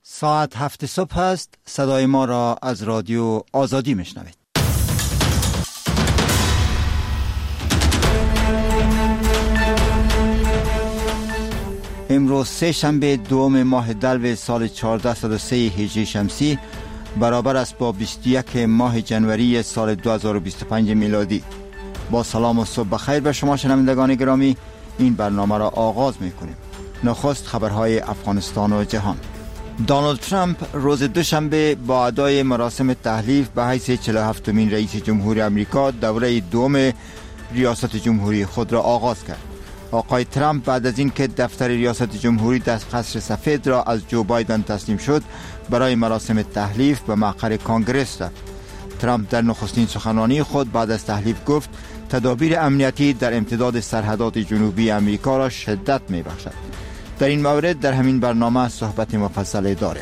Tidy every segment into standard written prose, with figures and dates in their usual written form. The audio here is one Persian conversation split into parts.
ساعت 7 صبح است. صدای ما را از رادیو آزادی میشنوید. امروز سه شنبه دوم ماه دلو سال 1403 هجری شمسی برابر است با 21 ماه جنوری سال 2025 میلادی. با سلام و صبح بخیر به شما شنوندگان گرامی، این برنامه را آغاز میکنیم. نخست خبرهای افغانستان و جهان. دونالد ترامپ روز دوشنبه با ادای مراسم تحلیف به حیث 47مین رئیس جمهوری آمریکا دوره دوم ریاست جمهوری خود را آغاز کرد. آقای ترامپ بعد از اینکه دفتر ریاست جمهوری در قصر سفید را از جو بایدن تسلیم شد، برای مراسم تحلیف به مقر کانگرس رفت. ترامپ در نخستین سخنرانی خود بعد از تحلیف گفت تدابیر امنیتی در امتداد سرحدات جنوبی آمریکا را شدت می‌بخشد. در این مورد در همین برنامه صحبت مفصلی داریم.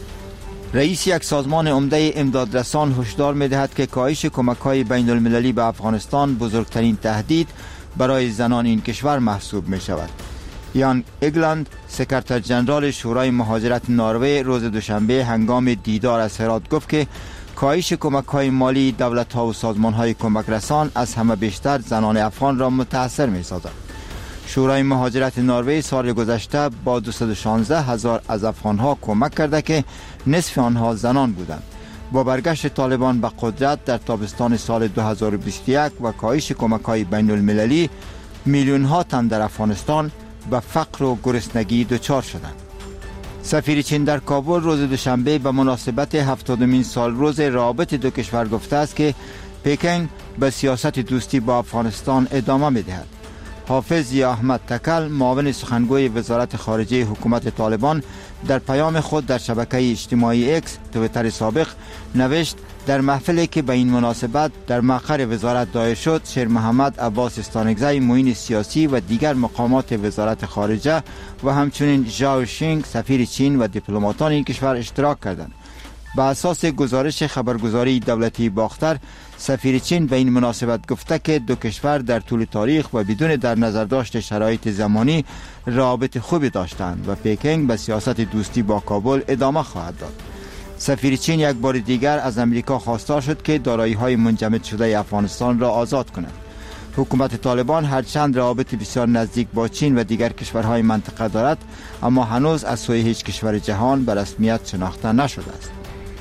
رئیس یک سازمان عمده امدادرسان هشدار می‌دهد که کاهش کمک‌های بین‌المللی به افغانستان بزرگترین تهدید برای زنان این کشور محسوب می‌شود. یان ایگلند، سکرتر ژنرال شورای مهاجرت نروژ، روز دوشنبه هنگام دیدار از هرات گفت که کاهش کمک‌های مالی دولت‌ها و سازمان‌های کمک رسان از همه بیشتر زنان افغان را متأثر می‌سازد. شورای مهاجرت نروژ سال گذشته با 216,000 از افغان‌ها کمک کرده که نصف آنها زنان بودند. با برگشت طالبان به قدرت در تابستان سال 2021 و کاهش کمک‌های بین‌المللی، میلیون‌ها تن در افغانستان به فقر و گرسنگی دچار شدند. سفیر چین در کابل روز دوشنبه به مناسبت 70مین سالروز روابط دو کشور گفته است که پکن به سیاست دوستی با افغانستان ادامه می‌دهد. حافظ ضیا احمد تکل، معاون سخنگوی وزارت خارجه حکومت طالبان، در پیام خود در شبکه اجتماعی اکس تویتر سابق نوشت در محفلی که به این مناسبت در مقر وزارت دایر شد، شیر محمد عباس استانکزی، معین سیاسی و دیگر مقامات وزارت خارجه و همچنین ژائو شینگ سفیر چین و دیپلماتان این کشور اشتراک کردند. به اساس گزارش خبرگزاری دولتی باختر، سفیر چین به این مناسبت گفته که دو کشور در طول تاریخ و بدون در نظر داشت شرایط زمانی روابط خوبی داشتند و پکن به سیاست دوستی با کابل ادامه خواهد داد. سفیر چین یک بار دیگر از امریکا خواستار شد که دارایی‌های منجمد شده افغانستان را آزاد کند. حکومت طالبان هرچند روابط بسیار نزدیک با چین و دیگر کشورهای منطقه دارد، اما هنوز از سوی هیچ کشور جهان به رسمیت شناخته نشده است.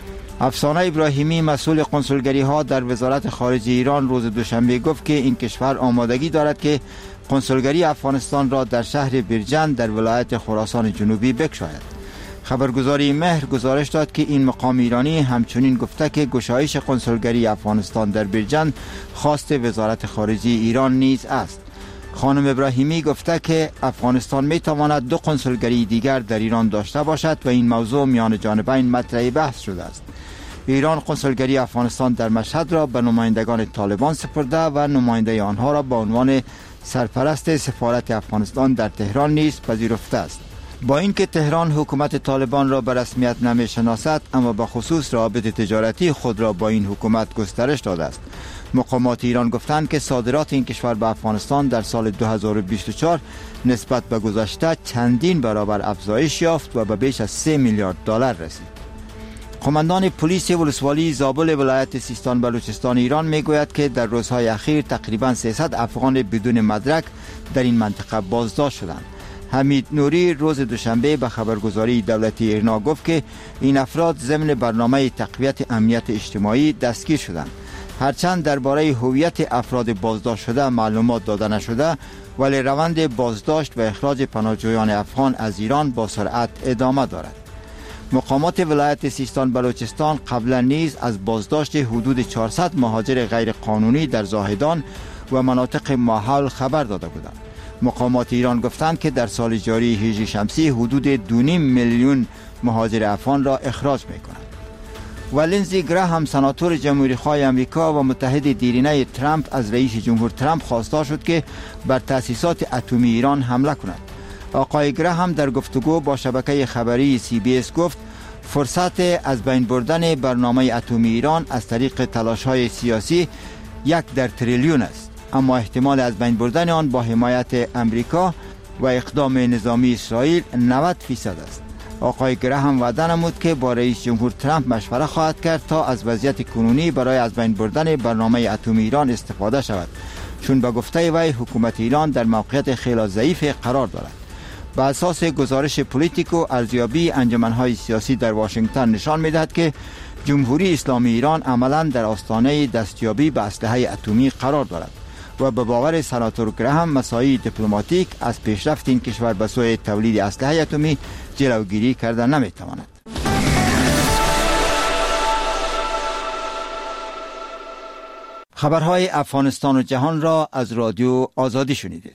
افسانه ابراهیمی، مسئول کنسولگری ها در وزارت خارجه ایران، روز دوشنبه گفت که این کشور آمادگی دارد که کنسولگری افغانستان را در شهر بیرجند در ولایت خراسان جنوبی بگشاید. خبرگزاری مهر گزارش داد که این مقام ایرانی همچنین گفته که گشایش کنسولگری افغانستان در بیرجند خواست وزارت خارجه ایران نیز است. خانم ابراهیمی گفته که افغانستان می تواند دو کنسولگری دیگر در ایران داشته باشد و این موضوع میان جانبین مطرح بحث شده است. ایران کنسولگری افغانستان در مشهد را به نمایندگان طالبان سپرده و نماینده آنها را به عنوان سرپرست سفارت افغانستان در تهران نیز پذیرفته است. با اینکه تهران حکومت طالبان را به رسمیت نمی‌شناسد، اما به خصوص روابط تجارتی خود را با این حکومت گسترش داده است. مقامات ایران گفتند که صادرات این کشور به افغانستان در سال 2024 نسبت به گذشته چندین برابر افزایش یافت و به بیش از 3 میلیارد دلار رسید. قماندان پلیس ولسوالی زابل ولایت سیستان بلوچستان ایران میگوید که در روزهای اخیر تقریباً 300 افغان بدون مدرک در این منطقه بازداشت شدند. حمید نوری روز دوشنبه به خبرگزاری دولتی ایرنا گفت که این افراد ضمن برنامه تقویت امنیت اجتماعی دستگیر شدند. هرچند درباره هویت افراد بازداشت شده معلومات داده نشده، ولی روند بازداشت و اخراج پناهجویان افغان از ایران با سرعت ادامه دارد. مقامات ولایت سیستان بلوچستان قبلا نیز از بازداشت حدود 400 مهاجر غیر قانونی در زاهدان و مناطق ماحول خبر داده بودند. مقامات ایران گفتند که در سال جاری هجری شمسی حدود 2.5 میلیون مهاجر افغان را اخراج می‌کنند. و لینزی گراهام، سناتور جمهوری‌خواه آمریکا و متحد دیرینه ترامپ، از رئیس جمهور ترامپ خواستار شد که بر تأسیسات اتمی ایران حمله کند. آقای گراهام در گفتگو با شبکه خبری CBS گفت فرصت از بین بردن برنامه اتمی ایران از طریق تلاش‌های سیاسی 1 در تریلیون است، اما احتمال از بین بردن آن با حمایت امریکا و اقدام نظامی اسرائیل 90% است. آقای گراهم وعده نمود که با رئیس جمهور ترامپ مشوره خواهد کرد تا از وضعیت کنونی برای از بین بردن برنامه اتمی ایران استفاده شود، چون به گفته وی حکومت ایران در موقعیت خیلی ضعیف قرار دارد. به اساس گزارش پولیتیکو، ارزیابی انجمن‌های سیاسی در واشنگتن نشان می‌دهد که جمهوری اسلامی ایران عملاً در آستانه دستیابی به اسلحه اتمی قرار دارد و به باور سناتور گراهم مساعی دیپلماتیک از پیشرفت این کشور به سوی تولید اسلحه اتمی جلوگیری کرده نمی‌تواند. خبرهای افغانستان و جهان را از رادیو آزادی شنیدید.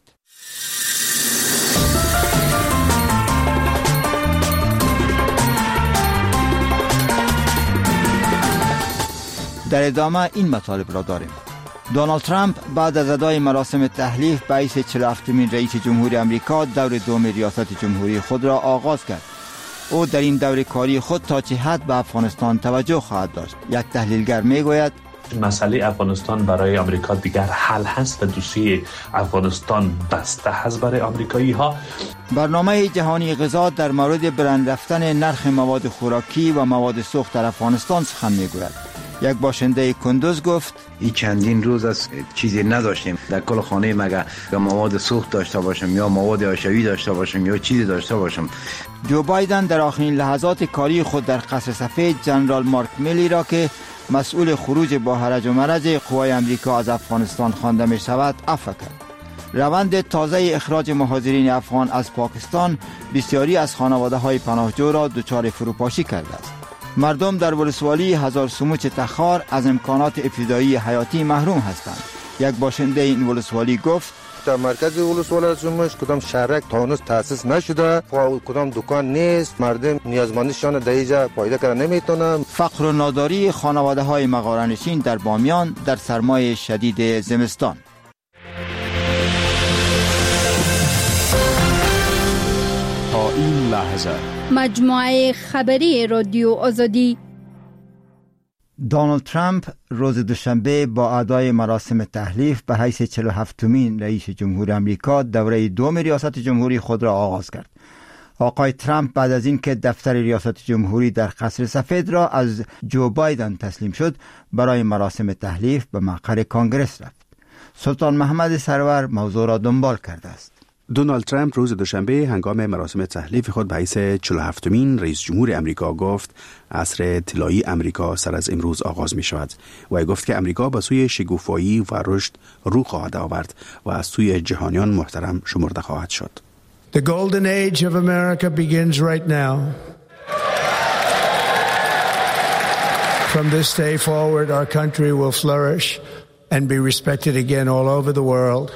در ادامه این مطالب را داریم. دونالد ترامپ بعد از ادای مراسم تحلیف به حیث 47مین رئیس جمهوری امریکا دور دوم ریاست جمهوری خود را آغاز کرد. او در این دور کاری خود تا چه حد به افغانستان توجه خواهد داشت؟ یک تحلیلگر میگوید مسئله افغانستان برای آمریکا دیگر حل هست و دوسیه افغانستان بسته هست برای آمریکایی ها. برنامه جهانی غذا در مورد بلند رفتن نرخ مواد خوراکی و مواد سوخت در افغانستان سخن میگوید. یک باشنده کندوز گفت این چندین روز از چیزی نداشتیم در کل خانه، مگه مواد سوخت داشته باشم یا مواد آشویی داشته باشم یا چیزی داشته باشم. جو بایدن در آخرین لحظات کاری خود در قصر سفید جنرال مارک میلی را که مسئول خروج با هرج و مرج قوای امریکا از افغانستان خوانده می شود عفو کرد. روند تازه اخراج مهاجرین افغان از پاکستان بسیاری از خانواده های پناهجو را دچار فروپاشی کرده است. مردم در ولسوالی هزار سموچ تخار از امکانات ابتدایی حیاتی محروم هستند. یک باشنده این ولسوالی گفت در مرکز ولسوالی سموچ کدام شهرک تانوس تأسیس نشده، کدام دکان نیست، مردم نیازمندیشان در اینجا پیدا کردن نمیتونن. فقر و ناداری خانواده های مغاره‌نشین در بامیان در سرمای شدید زمستان. تا این لحظه مجموعه خبری رادیو آزادی. دونالد ترامپ روز دوشنبه با ادای مراسم تحلیف به حیث 47مین رئیس جمهور امریکا دوره دوم ریاست جمهوری خود را آغاز کرد. آقای ترامپ بعد از اینکه دفتر ریاست جمهوری در قصر سفید را از جو بایدن تسلیم شد، برای مراسم تحلیف به مقر کانگرس رفت. سلطان محمد سرور موضوع را دنبال کرده است. دونالد ترامپ روز دوشنبه هنگام مراسم تحلیف خود به حیث 47مین رئیس جمهور امریکا گفت عصر طلایی امریکا سر از امروز آغاز می شود و گفت که امریکا به سوی شکوفایی و رشد رو خواهد آورد و از سوی جهانیان محترم شمرده خواهد شد. The golden age of America begins right now. From this day forward our country will flourish and be respected again all over the world.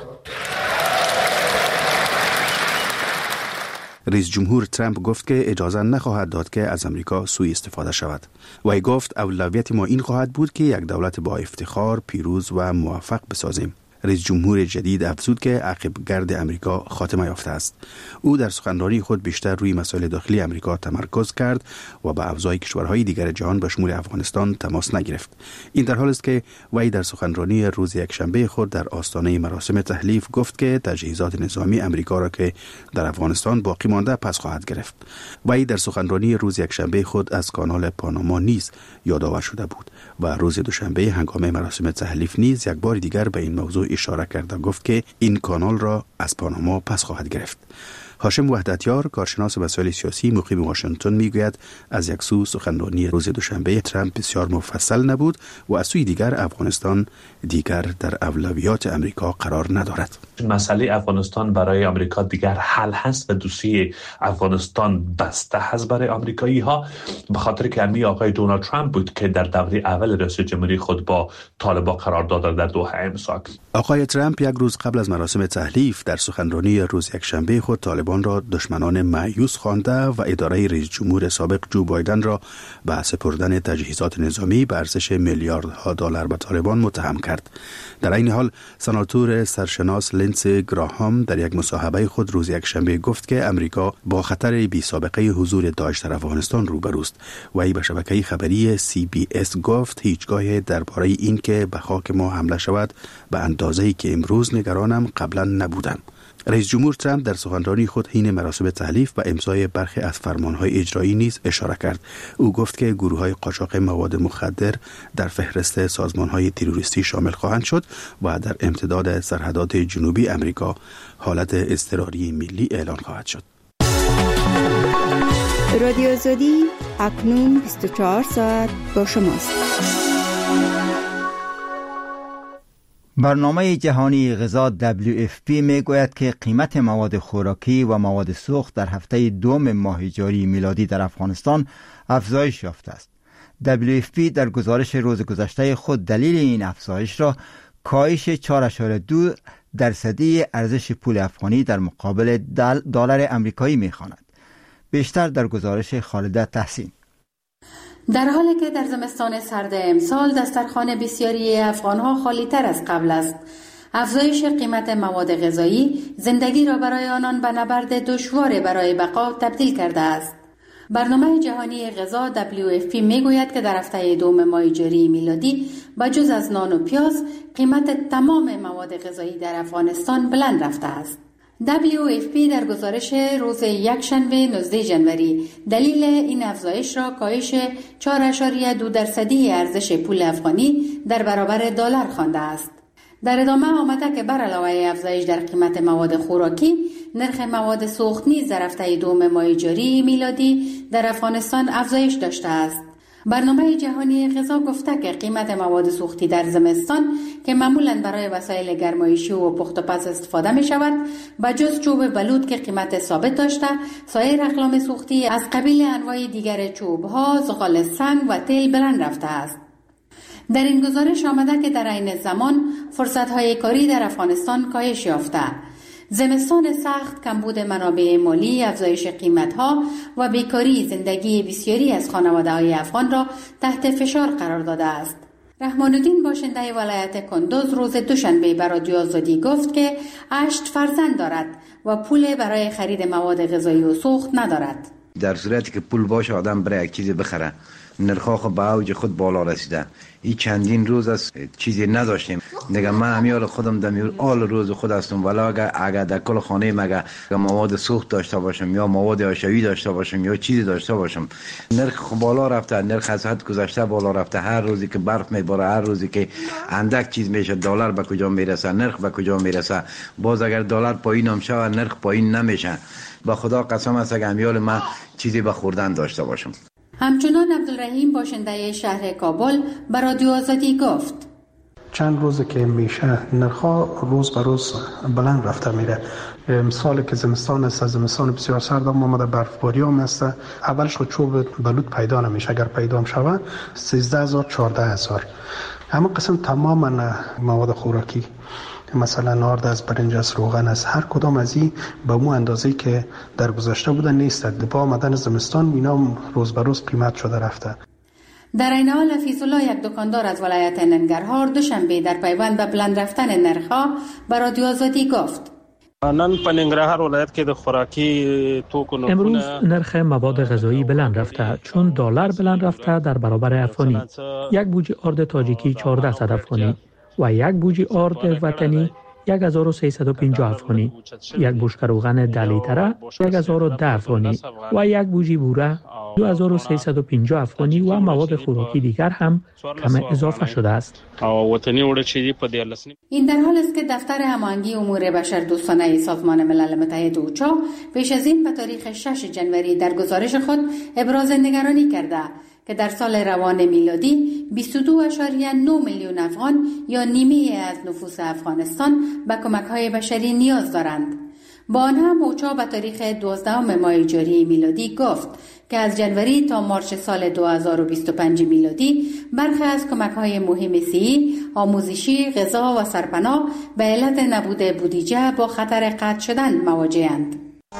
رئیس جمهور ترامپ گفت که اجازه نخواهد داد که از امریکا سوء استفاده شود. و گفت اولویت ما این خواهد بود که یک دولت با افتخار، پیروز و موفق بسازیم. رئیس جمهور جدید افزود که عقب گرد امریکا خاتمه یافته است. او در سخنرانی خود بیشتر روی مسائل داخلی امریکا تمرکز کرد و با اعضای کشورهای دیگر جهان به شمول افغانستان تماس نگرفت. این در حالی است که وی در سخنرانی روز یکشنبه خود در آستانه مراسم تحلیف گفت که تجهیزات نظامی امریکا را که در افغانستان باقی مانده پس خواهد گرفت. وی در سخنرانی روز یکشنبه خود از کانال پاناما نیز یادآور شده بود و روز دوشنبه هنگام مراسم تحلیف نیز یک بار دیگر به این موضوع اشاره کرد و گفت که این کانال را از پاناما پس خواهد گرفت. هاشم وحدتیار، کارشناس مسائل سیاسی مقیم واشنگتن، میگوید از یک سو سخنرانی روز دوشنبه ترامپ بسیار مفصل نبود و از سوی دیگر افغانستان دیگر در اولویات امریکا قرار ندارد. مسئله افغانستان برای آمریکا دیگر حل هست و دوسیه افغانستان بسته هست برای آمریکایی ها، به خاطر که همین آقای دونالد ترامپ بود که در دوره اول رئیس جمهوری خود با طالبان قرار داد در دوحه امسا. آقای ترامپ یک روز قبل از مراسم تحلیف در سخنرانی روز یکشنبه خود طالبان را دشمنان مایوس خوانده و اداره رئیس جمهور سابق جو بایدن را به سپردن تجهیزات نظامی به ارزش میلیاردها دلار به طالبان متهم کرد. در این حال سناتور سرشناس لینسی گراهام در یک مصاحبه خود روز یکشنبه گفت که امریکا با خطر بی سابقه حضور داعش در افغانستان روبروست و ای به شبکه خبری CBS گفت هیچگاه درباره این که به خاک ما حمله شود به اندازه‌ای که امروز نگرانم قبلا نبودم. رئیس جمهور ترامپ در سخنرانی خود حین مراسم تحلیف و امضای برخی از فرمانهای اجرایی نیز اشاره کرد. او گفت که گروه‌های قاچاق مواد مخدر در فهرست سازمان‌های تروریستی شامل خواهند شد و در امتداد سرحدات جنوبی امریکا حالت اضطراری ملی اعلان خواهد شد. رادیو آزادی اکنون 24 ساعت با شماست. برنامه جهانی غذا WFP می گوید که قیمت مواد خوراکی و مواد سوخت در هفته دوم ماه جاری میلادی در افغانستان افزایش یافته است. WFP در گزارش روز گذشته خود دلیل این افزایش را کاهش 4.2% ارزش پول افغانی در مقابل دلار امریکایی می خواند. بیشتر در گزارش خالده تحسین. در حالی که در زمستان سرد امسال دسترخوان بسیاری افغانها خالی تر از قبل است، افزایش قیمت مواد غذایی زندگی را برای آنان به نبرد دشوار برای بقا تبدیل کرده است. برنامه جهانی غذا WFP میگوید که در هفته دوم ماه جاری میلادی بجز از نان و پیاز قیمت تمام مواد غذایی در افغانستان بلند رفته است. WFP در گزارش روز یکشنبه 19 جنوری دلیل این افزایش را کاهش 4.2% ارزش پول افغانی در برابر دلار خوانده است. در ادامه آمده که بر علاوه افزایش در قیمت مواد خوراکی، نرخ مواد سوخت نیز در هفته دوم ماه جاری میلادی در افغانستان افزایش داشته است. برنامه جهانی غذا گفته که قیمت مواد سوختی در زمستان که معمولاً برای وسایل گرمایشی و پخت و پز استفاده می شود، بجز چوب بلوط که قیمت ثابت داشته، سایر اقلام سوختی از قبیل انواع دیگر چوب‌ها، زغال سنگ و تیل بلند رفته است. در این گزارش آمده که در عین زمان فرصت‌های کاری در افغانستان کاهش یافته. زمستان سخت، کمبود منابع مالی، افزایش قیمت‌ها و بیکاری زندگی بسیاری از خانواده‌های افغان را تحت فشار قرار داده است. رحمان الدین باشنده ولایت کندوز روز دوشنبه به رادیو آزادی گفت که 8 فرزند دارد و پول برای خرید مواد غذایی و سوخت ندارد. در صورتی که پول باشه آدم برای یک چیزی بخره، نرخ‌ها به اوج خود بالا رسیده. این چندین روز از چیزی نداشتیم. دیگه من همیال خودم دمیور آل روز خود هستم، ولی اگر در کل خانه مگه مواد سوخت داشته باشم یا مواد حاشیه‌ای داشته باشم یا چیزی داشته باشم، نرخ بالا رفته، نرخ از حد گذشته بالا رفته. هر روزی که برف میباره، هر روزی که اندک چیز میشه، دلار به کجا میرسه، نرخ به کجا میرسه. باز اگر دلار پایین هم شود نرخ پایین نمیشه. به خدا قسم است که همیال من چیزی به خوردن داشته باشم. همچنان عبدالرحیم باشنده شهر کابل به رادیو آزادی گفت چند روزه که میشه نرخ‌ها روز به روز بلند رفته میره. مثال که زمستان است، زمستان بسیار سرد هم آمده، برفباری هم است. اولش خود چوب بلوط پیدا نمیشه، اگر پیدا هم شود 13000 14000. اما قسم تمام مواد خوراکی مثلا آرد از برنج از روغن از هر کدام از این به مو اندازه‌ای که در گذشته بوده نیست. با آمدن زمستان اینا روز به روز قیمت شده رفته. در این حال حفیظ الله، یک دکاندار از ولایت ننگرهار، دوشنبه در پیوند به بلند رفتن نرخ‌ها به رادیو آزادی گفت نن په ننګرهار ولایت کې د خوراکي توکو امروز نرخ مواد غذایی بلند رفته چون دلار بلند رفته در برابر افغانی. یک بوجی آرد تاجیکی 1400 افغانی و یک بوجی آرد وطنی 1350 افغانی، یک بشکه روغن 10 لیتره 1010 افغانی و یک بوجی بوره 2350 افغانی و مواد خوراکی دیگر هم کم اضافه شده است. این در حال است که دفتر هماهنگی امور بشر دوستانه سازمان ملل متحد اوچا پیش از این به تاریخ 6 جنوری در گزارش خود ابراز نگرانی کرده که در سال روان میلادی 22.9 میلیون افغان یا نیمه از نفوس افغانستان به کمک‌های بشری نیاز دارند. با آن هم اوچا به تاریخ 12 ماه جاری میلادی گفت که از جنوری تا مارچ سال 2025 میلادی برخی از کمک‌های مهم صحی، آموزشی، غذا و سرپناه به علت نبود بودجه با خطر قطع شدن مواجه‌اند.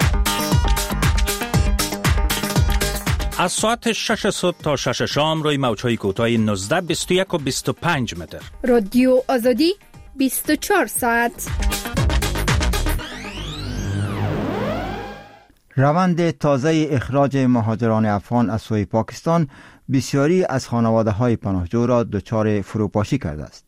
از ساعت 6 صبح تا 6 شام روی موج‌های کوتاه 19، 21 و 25 متر. رادیو آزادی 24 ساعت. روند تازه اخراج مهاجران افغان از سوی پاکستان بسیاری از خانواده‌های پناهجو را دچار فروپاشی کرده است.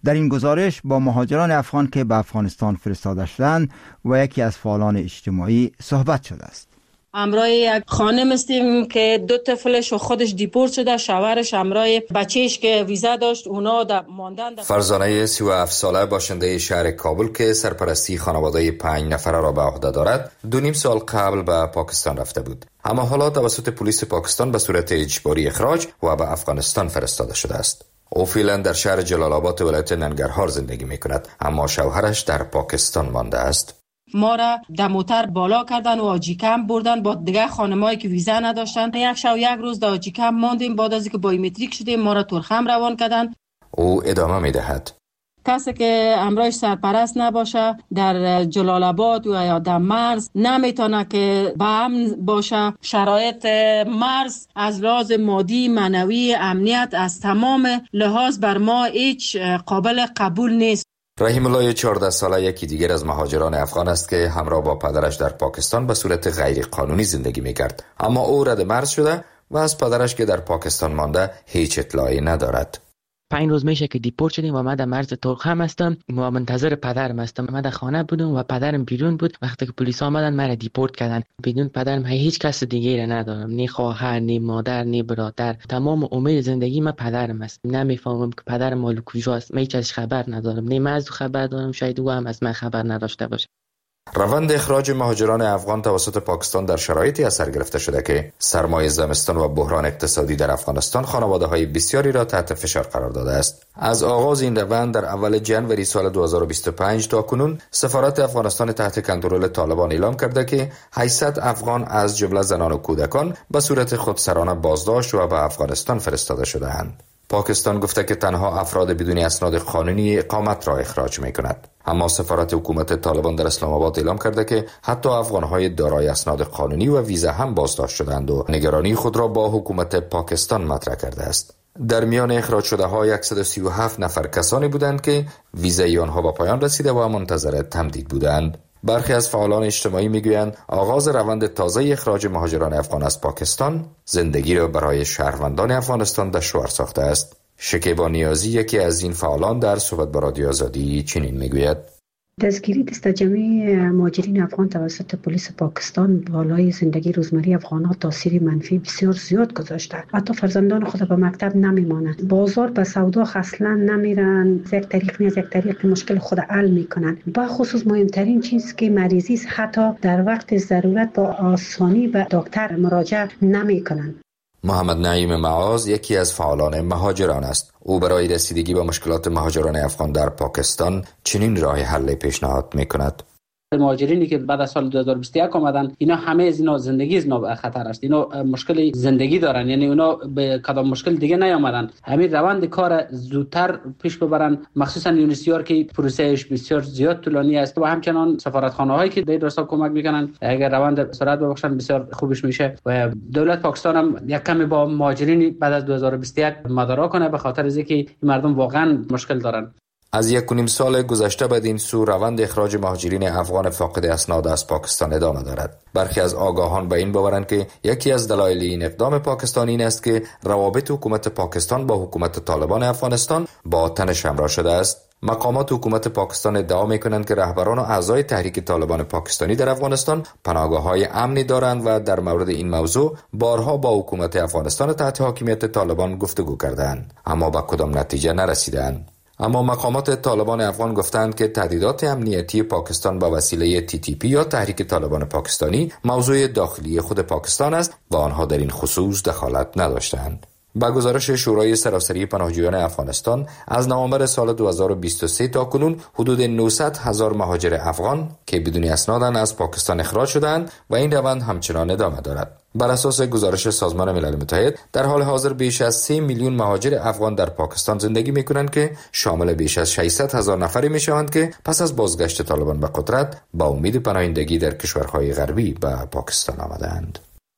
در این گزارش با مهاجران افغان که به افغانستان فرستاده شدند و یکی از فعالان اجتماعی صحبت شده است. همراه یک خانم هستیم که 2 طفلش و خودش دیپورت شده، شوهرش همراه بچهش که ویزا داشت اونا در ماندن. فرزانه 37 ساله باشنده شهر کابل که سرپرستی خانواده 5 نفره را به عهده دارد 2.5 سال قبل به پاکستان رفته بود، اما حالا توسط پلیس پاکستان به صورت اجباری اخراج و به افغانستان فرستاده شده است. او فعلا در شهر جلال آباد ولایت ننگرهار زندگی می کند، اما شوهرش در پاکستان مانده است. ما را در موتر بالا کردن و آجی کمپ بردن با دیگه خانمایی که ویزا نداشتن. یک شب یک روز در آجی کمپ ماندیم، بعد از اینکه بایومتریک شدیم ما را ترخم روان کردن. او ادامه می دهد: کسی که همراهش سرپرست نباشه در جلال آباد یا در مرز نمیتونه که با امن باشه. شرایط مرز از لحاظ مادی، معنوی، امنیت از تمام لحاظ بر ما هیچ قابل قبول نیست. رحیم الله 14 ساله یکی دیگر از مهاجران افغان است که همراه با پدرش در پاکستان به صورت غیر قانونی زندگی می‌کرد، اما او رد مرز شده و از پدرش که در پاکستان مانده هیچ اطلاعی ندارد. 5 روز میشه که دیپورت شدیم و من در مرز ترخم هستم و منتظر پدرم هستم. من در خانه بودم و پدرم بیرون بود. وقتی که پلیس آمدن مرا دیپورت کردن. بدون پدرم هیچ کس دیگه را ندارم، نه خواهر، نه مادر، نه برادر. تمام امید زندگی من پدرم است. نمیفهمم که پدرم مال کجاست. من هیچ ازش خبر ندارم، نه من از او خبر دارم، شاید او هم از من خبر نداشته باشه. روند اخراج مهاجران افغان توسط پاکستان در شرایطی اثر گرفته شده که سرمای زمستان و بحران اقتصادی در افغانستان خانواده‌های بسیاری را تحت فشار قرار داده است. از آغاز این روند در اول ژانویه سال 2025 تا کنون سفارت افغانستان تحت کنترل طالبان اعلام کرده که 800 افغان از جمله زنان و کودکان به صورت خودسرانه بازداشت و به افغانستان فرستاده شده‌اند. پاکستان گفته که تنها افراد بدون اسناد قانونی اقامت را اخراج می‌کند. اما سفارت حکومت طالبان در اسلام آباد اعلام کرده که حتی افغان‌های دارای اسناد قانونی و ویزا هم بازداشت شدند و نگرانی خود را با حکومت پاکستان مطرح کرده است. در میان اخراج شده ها 137 نفر کسانی بودند که ویزای آنها به پایان رسیده و منتظر تمدید بودند. برخی از فعالان اجتماعی میگویند آغاز روند تازه اخراج مهاجران افغان از پاکستان زندگی را برای شهروندان افغانستان دشوار ساخته است. شکیبا نیازی یکی از این فعالان در صحبت با رادیو آزادی چنین میگوید: دستگیری دست جمعی مهاجرین افغان توسط پلیس پاکستان بالای زندگی روزمره افغان‌ها تاثیر منفی بسیار زیاد گذاشته. حتی فرزندان خود به مکتب نمیمانند، بازار به سودا اصلا نمیرن، از یک طریق مشکل خود حل میکنن. با خصوص مهمترین چیز که مریضی است، حتی در وقت ضرورت با آسانی به دکتر مراجعه نمیکنن. محمد نعیم معاذ یکی از فعالان مهاجران است. او برای رسیدگی به مشکلات مهاجران افغان در پاکستان چنین راه حل پیشنهاد می‌کند: مهاجرینی که بعد از سال 2021 آمدن، اینا همه از اینا زندگی از اینا خطر است. اینا مشکل زندگی دارن، یعنی اونا به کدام مشکل دیگه نیامدن. همین روند کار زودتر پیش ببرن، مخصوصا یونیسیار که پروسهش بسیار زیاد طولانی است و همچنان سفارتخانه‌هایی که در راستا کمک میکنن. اگر روند سرعت ببخشن بسیار خوبش میشه و دولت پاکستان هم یک کمی با مهاجرین بعد از 2021 مدارا کنه، به خاطر از اینکه مردم واقعا مشکل دارن. از 1.5 سال گذشته بدین سو روند اخراج مهاجرین افغان فاقد اسناد از پاکستان ادامه دارد. برخی از آگاهان به این باورند که یکی از دلایل این اقدام پاکستان این است که روابط حکومت پاکستان با حکومت طالبان افغانستان با تنش همراه شده است. مقامات حکومت پاکستان ادعا می‌کنند که رهبران و اعضای تحریک طالبان پاکستانی در افغانستان پناهگاه‌های امنی دارند و در مورد این موضوع بارها با حکومت افغانستان تحت حاکمیت طالبان گفتگو کردند، اما به کدام نتیجه نرسیدند. اما مقامات طالبان افغان گفتند که تهدیدات امنیتی پاکستان با وسیله TTP یا تحریک طالبان پاکستانی موضوع داخلی خود پاکستان است و آنها در این خصوص دخالت نداشتند. با گزارش شورای سراسری پناهجویان افغانستان از نوامبر سال 2023 تا کنون حدود 900,000 مهاجر افغان که بدون اسنادند از پاکستان اخراج شدند و این روند همچنان ادامه دارد. بر اساس گزارش سازمان ملل متحد در حال حاضر بیش از 3 میلیون مهاجر افغان در پاکستان زندگی می‌کنند که شامل بیش از 600,000 نفری می‌شوند که پس از بازگشت طالبان به قدرت با امید پناهندگی در کشورهای غربی به پاکستان آمدند.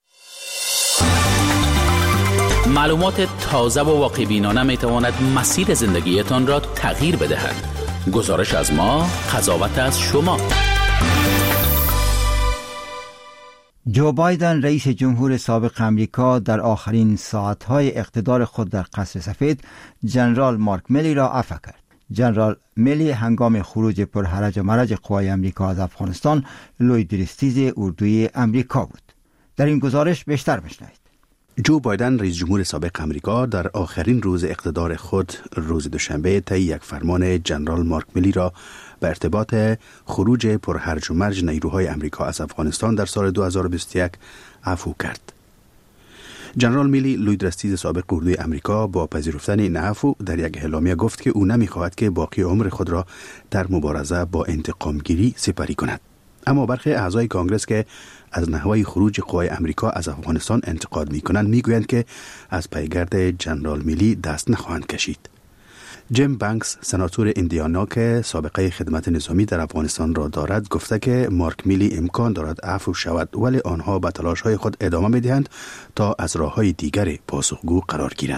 معلومات تازه و واقع‌بینانه می‌تواند مسیر زندگیتان را تغییر بدهد. گزارش از ما، قضاوت از شما. جو بایدن رئیس جمهور سابق امریکا در آخرین ساعت‌های اقتدار خود در قصر سفید جنرال مارک میلی را عفو کرد. جنرال میلی هنگام خروج پرهرج و مرج قوای امریکا از افغانستان لوی درستیز اردوی امریکا بود. در این گزارش بیشتر بشنوید. جو بایدن رئیس جمهور سابق امریکا در آخرین روز اقتدار خود روز دوشنبه طی یک فرمان جنرال مارک میلی را به ارتباط خروج پرهرج و مرج نیروهای امریکا از افغانستان در سال 2021 عفو کرد. جنرال میلی لوی درستیز سابق اردوی امریکا با پذیرفتن این عفو در یک اعلامیه گفت که او نمی‌خواهد که باقی عمر خود را در مبارزه با انتقامگیری سپری کند. اما برخی اعضای کانگرس که از نحوه خروج قوای امریکا از افغانستان انتقاد می‌کنند می‌گویند که از پیگرد جنرال میلی دست نخواهند کشید. جیم بانکس سناتور ایندیانا که سابقه خدمت نظامی در افغانستان را دارد گفته که مارک میلی امکان دارد عفو شود، ولی آنها به تلاش‌های خود ادامه می‌دهند تا از راه‌های دیگر پاسخگو قرار گیرد.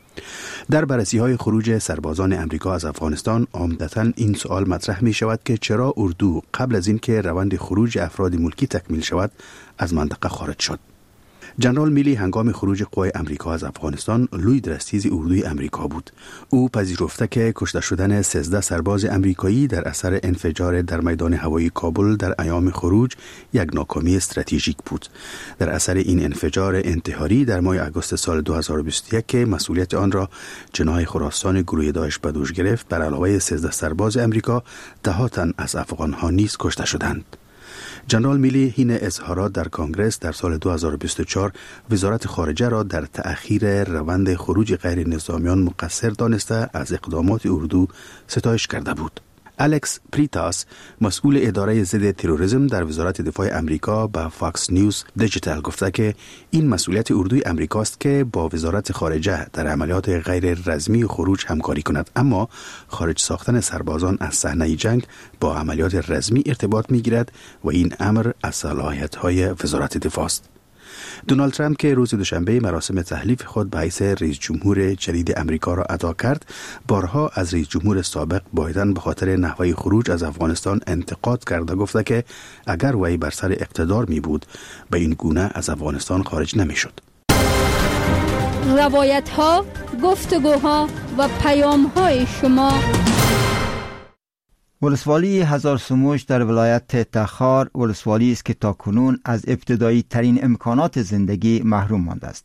در بررسی‌های خروج سربازان امریکا از افغانستان عمدتاً این سوال مطرح می شود که چرا اردو قبل از اینکه روند خروج افراد ملکی تکمیل شود از منطقه خارج شد. جنرال میلی هنگام خروج قوای امریکا از افغانستان لوی درستیز اردوی امریکا بود. او پذیرفته که کشته شدن 13 سرباز امریکایی در اثر انفجار در میدان هوایی کابل در ایام خروج یک ناکامی استراتژیک بود. در اثر این انفجار انتحاری در ماه اگست سال 2021 که مسئولیت آن را جناح خراسان گروه داعش به دوش گرفت، بر علاوه 13 سرباز امریکا 10 تن از افغان‌ها نیز کشته شدند. جنرال میلی این اظهارات در کانگرس در سال 2024 وزارت خارجه را در تأخیر روند خروج غیر نظامیان مقصر دانسته از اقدامات اردو ستایش کرده بود. الکس پریتاس مسئول اداره ضد تروریسم در وزارت دفاع امریکا به فاکس نیوز دیجیتال گفته که این مسئولیت اردوی امریکاست که با وزارت خارجه در عملیات غیر رسمی خروج همکاری کند، اما خارج ساختن سربازان از صحنه جنگ با عملیات رسمی ارتباط می‌گیرد و این امر از صلاحیت‌های وزارت دفاع است. دونالد ترامپ که روز دوشنبه مراسم تحلیف خود به حیث رئیس جمهور جدید امریکا را ادا کرد، بارها از رئیس جمهور سابق بایدن به خاطر نحوه خروج از افغانستان انتقاد کرده، گفته که اگر وی بر سر اقتدار می بود به این گونه از افغانستان خارج نمی شد. روایت ها، گفتگوها و پیام های شما. ولسوالی هزار سموش در ولایت تخار ولسوالی است که تاکنون از ابتدایی ترین امکانات زندگی محروم مانده است.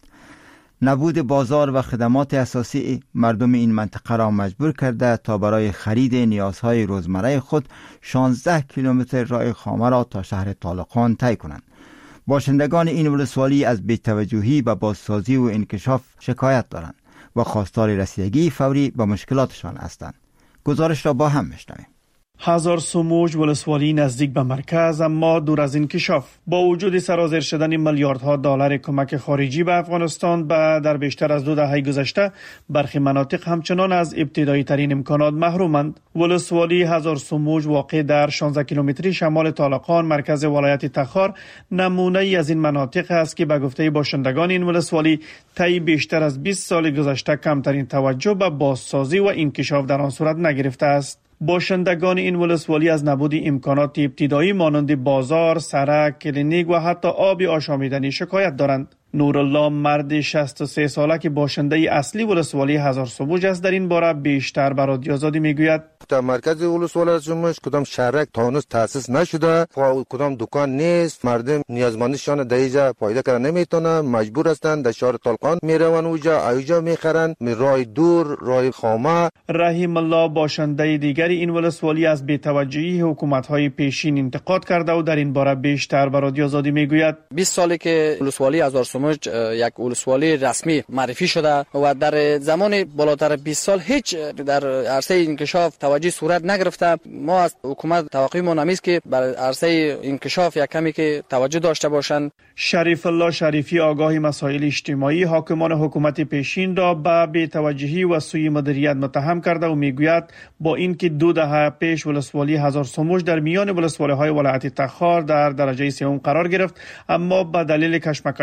نبود بازار و خدمات اساسی مردم این منطقه را مجبور کرده تا برای خرید نیازهای روزمره خود 16 کیلومتر راه خامه را تا شهر طالقان طی کنند. باشندگان این ولسوالی از بی‌توجهی و بازسازی و انکشاف شکایت دارند و خواستار رسیدگی فوری به مشکلاتشان هستند. گزارش را با هم میشنویم. هزار سموج ولسوالی نزدیک به مرکز اما دور از انکشاف. با وجود سرازیر شدن میلیاردها دلار کمک خارجی به افغانستان در بیشتر از 2 دهه گذشته، برخی مناطق همچنان از ابتدایی ترین امکانات محرومند. ولسوالی هزار سموج واقع در 16 کیلومتری شمال طالقان مرکز ولایت تخار نمونه ای از این مناطق است که به گفته باشندگان این ولسوالی طی بیشتر از 20 سال گذشته کمترین توجه به بازسازی و انکشاف در آن صورت نگرفته است. باشندگان این ولسوالی از نبود امکانات ابتدایی مانند بازار، سړک، کلینیک و حتی آب آشامیدنی شکایت دارند. نورالله مرد 63 ساله که باشنده اصلی ولسوالی هزار سموج است در این باره بیشتر به رادیو آزادی میگوید. در مرکز ولسوالی سموج کدام شهرک تا هنوز تأسیس نشده، کدام دکان نیست، مردم نیازمندیشان در اینجا پیدا کردن نمیتونه، مجبور هستند در شهر طالقان میروند اوجا میخرند، راه دور، راه خامه. رحیم الله باشنده دیگری این ولسوالی از بی‌توجهی حکومت‌های پیشین انتقاد کرده و در این باره بیشتر به رادیو آزادی میگوید. 20 سالی که ولسوالی هزار سموج یک ولسوالی رسمی معرفی شده و در زمان بالاتر 20 سال هیچ در عرصه انکشاف توجه صورت نگرفته. ما از حکومت توقع ما نمیست که بر عرصه انکشاف یک کمی که توجه داشته باشند. شریف الله شریفی آگاه مسائل اجتماعی حاکمان حکومت پیشین را به بی‌توجهی و سوء مدیریت متهم کرده و میگوید با اینکه 2 دهه پیش ولسوالی هزار سموج در میان ولسوالی‌های ولایت تخار در درجه سوم قرار گرفت، اما به دلیل کشمکش‌های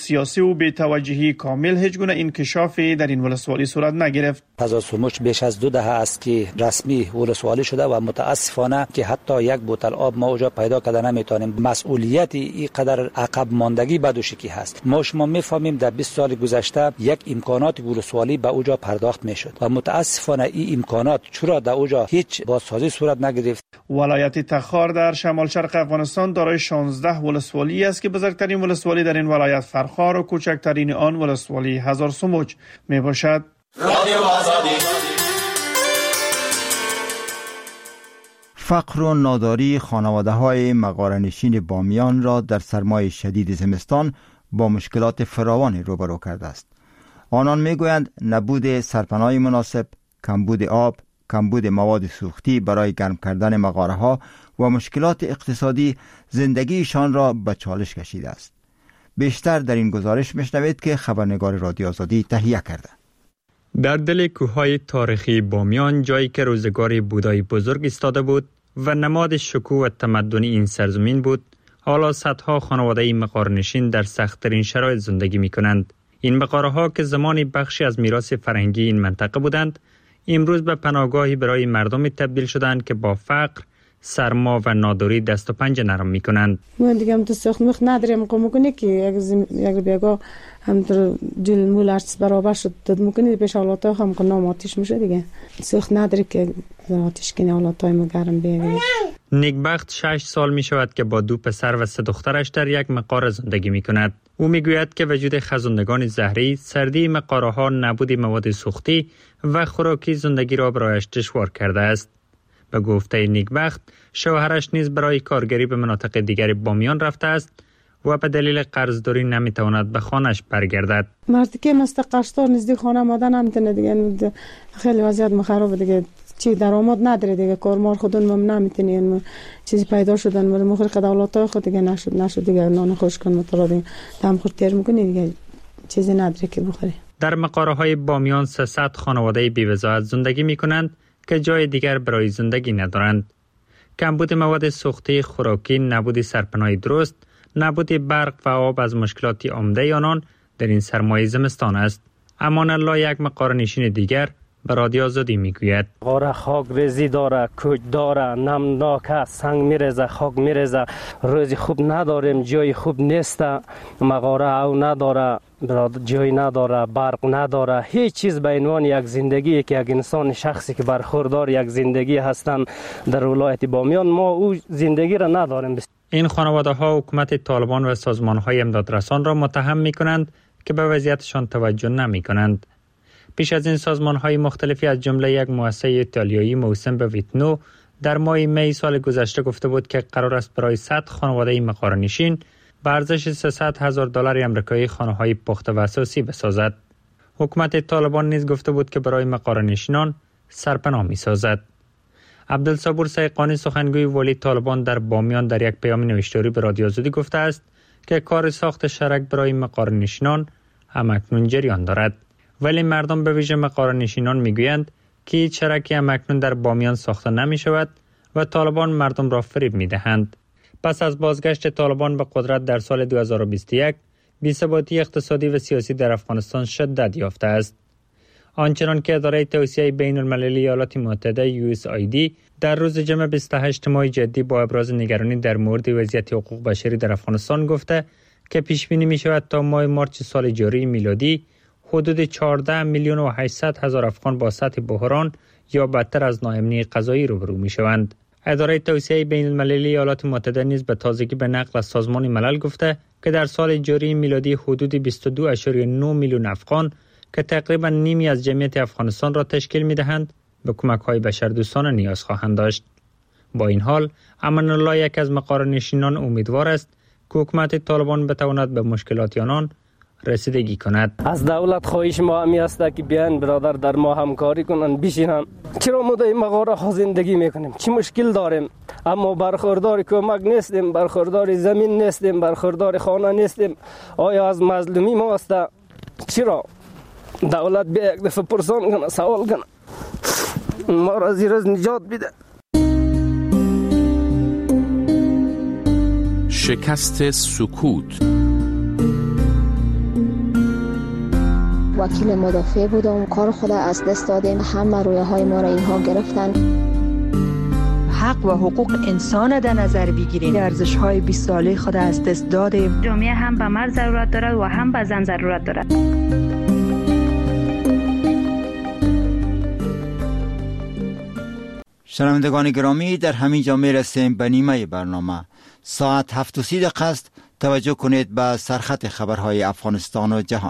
سیاسی و بی‌توجهی کامل هیچ گونه انکشافی در این ولسوالی صورت نگرفت. هزار سومش بیش از 2 دهه است که رسمی ولسوالی شده و متاسفانه که حتی یک بوتل آب ما اونجا پیدا کرده نمیتونیم. مسئولیت این قدر عقب ماندگی بدوشکی هست. ما شما میفهمیم در 20 سال گذشته یک امکانات ولسوالی به اونجا پرداخت میشد و متاسفانه این امکانات چرا در اونجا هیچ بازسازی صورت نگرفت. ولایت تخار در شمال شرق افغانستان دارای 16 ولسوالی است که بزرگترین ولسوالی در این ولایت فرخار و کوچکترین آن ولسوالی هزار سموج می باشد. فقر و ناداری خانواده‌های مغاره‌نشین بامیان را در سرمای شدید زمستان با مشکلات فراوان روبرو کرده است. آنان میگویند نبود سرپناه مناسب، کمبود آب، کمبود مواد سوختی برای گرم کردن مغاره‌ها و مشکلات اقتصادی زندگیشان را به چالش کشیده است. بیشتر در این گزارش میشنوید که خبرنگار رادیو آزادی تهیه کرده. در دل کوههای تاریخی بامیان، جایی که روزگاری بودایی بزرگ ایستاده بود و نماد شکوه و تمدن این سرزمین بود، حالا صدها خانواده مغاره‌نشین در سخت‌ترین شرایط زندگی می‌کنند. این مغاره‌ها که زمانی بخشی از میراث فرهنگی این منطقه بودند، امروز به پناهگاهی برای مردمی تبدیل شدند که با فقر، سرما و ناداری دست و پنجه نرم می‌کنند. ما دیگه هم تو سخت مخ نداریم قوم کنه که یک بیگا هم در جل مولارس برابر شد داد میکنه پیش حالات هم کنم آتیش میشه دیگه سخت نداره که آتیش کنه حالات ما گرم بیگه. نیکبخت 6 سال می شود که با 2 پسر و 3 دخترش در یک مغاره زندگی می کند. او می گوید که وجود خزندگان زهری، سردی مغاره ها، نبود مواد سوختی و خوراکی زندگی را برایش دشوار کرده است. به گفته نیکبخت، شوهرش نیز برای کارگری به مناطق دیگر بامیان رفته است و به دلیل قرضداری نمیتواند به خانه‌اش برگردد. مردی که مستقرشتار نزدیک خانه آمدن نمیتونه دیگه، خیلی وضعیت خرابه دیگه، چی درآمد نداره دیگه، کارمار خودون هم نمیتونین چیزی پیدا شدن مر مخور دولتای خود دیگه نشد دیگه نان خوش کن مطلب دم خود تیر میکنی دیگه چیزی نداره که بخوری. در مغاره‌های بامیان 300 خانواده بی‌وضاحت زندگی میکنند که جای دیگر برای زندگی ندارند. کمبود مواد سوختی، خوراکی، نبود سرپناه درست، نبود برق و آب از مشکلات عمده آنان در این سرمای زمستان است. امان الله، یک مغاره‌نشین دیگر، به رادیو آزادی میگوید مغاره خاک ریزی داره، کوچ داره، نمناک، سنگ میرزه، خاک میرزه، روزی خوب نداریم، جای خوب نیست، مغاره او نداره، جای نداره، برق نداره، هیچ چیز به عنوان یک زندگی که یک انسان شخصی که برخوردار یک زندگی هستن در ولایت بامیان، ما او زندگی را نداریم. این خانواده ها حکومت طالبان و سازمان های امدادرسان را متهم می کنند که به وضعیتشان توجه نمی کنند. پیش از این سازمان های مختلفی از جمله یک مؤسسه ایتالیایی موسوم به ویتنو در ماه می سال گذشته گفته بود که قرار است برای 100 خانواده مغاره‌نشین به ارزش $300,000 آمریکایی خانه‌های پخته و اساسی بسازد. حکومت طالبان نیز گفته بود که برای مغاره‌نشینان سرپناه می‌سازد. عبدالصبور سیقانی، سخنگوی والی طالبان در بامیان، در یک پیام نوشتاری به رادیو آزادی گفته است که کار ساخت شرک برای مغاره‌نشینان همکنون جریان دارد. ولی مردم به ویژه مغاره‌نشینان میگویند که هیچ شرکی همکنون در بامیان ساخته نمی شود و طالبان مردم را فریب می دهند. پس از بازگشت طالبان به قدرت در سال 2021، بی‌ثباتی اقتصادی و سیاسی در افغانستان شدت یافته است. آنچنان که اداره توسعه بین المللی ایالات متحده USAID در روز جمعه 28 ماه جدی با ابراز نگرانی در مورد وضعیت حقوق بشری در افغانستان گفته که پیش بینی می شود تا ماه مارس سال جاری میلادی حدود 14,800,000 افغان با سطح بحران یا بدتر از ناامنی غذایی روبرو می شوند. اداره توسعه بین المللی ایالات متحده نیز به تازگی به نقل از سازمان ملل گفته که در سال جاری میلادی حدود 22.9 میلیون افغان که تقریبا نیمی از جمعیت افغانستان را تشکیل می دهند به کمک‌های بشردوستانه نیاز خواهند داشت. با این حال، امان الله، یک از مغاره‌نشینان، امیدوار است که حکومت طالبان بتواند به مشکلات آنان رسیدگی کند. از دولت خواهش ما همی است که بیان برادر در ما همکاری کنند، بشینند. چرا ما در مغاره ها زندگی میکنیم؟ چی مشکل داریم؟ اما برخوردار کمک نیستیم، برخوردار زمین نیستیم، برخوردار خانه نیستیم. آیا از مظلومی ما است؟ چرا دولت بیا یک دفعه پرسان کنه، سوال کنه، ما را زیر از نجات بده. شکست سکوت. وکیل مدافع بودم، کار خود از دست دادیم، همه رویاهای ما را اینها گرفتن. حق و حقوق انسان در نظر بگیریم. ارزش‌های 20 ساله خود از دست دادیم. جامعه هم به مرد ضرورت دارد و هم به زن ضرورت دارد. شنوندگان گرامی، در همین جا می‌رسیم به نیمه برنامه. ساعت 7:30 است. توجه کنید به سرخط خبرهای افغانستان و جهان.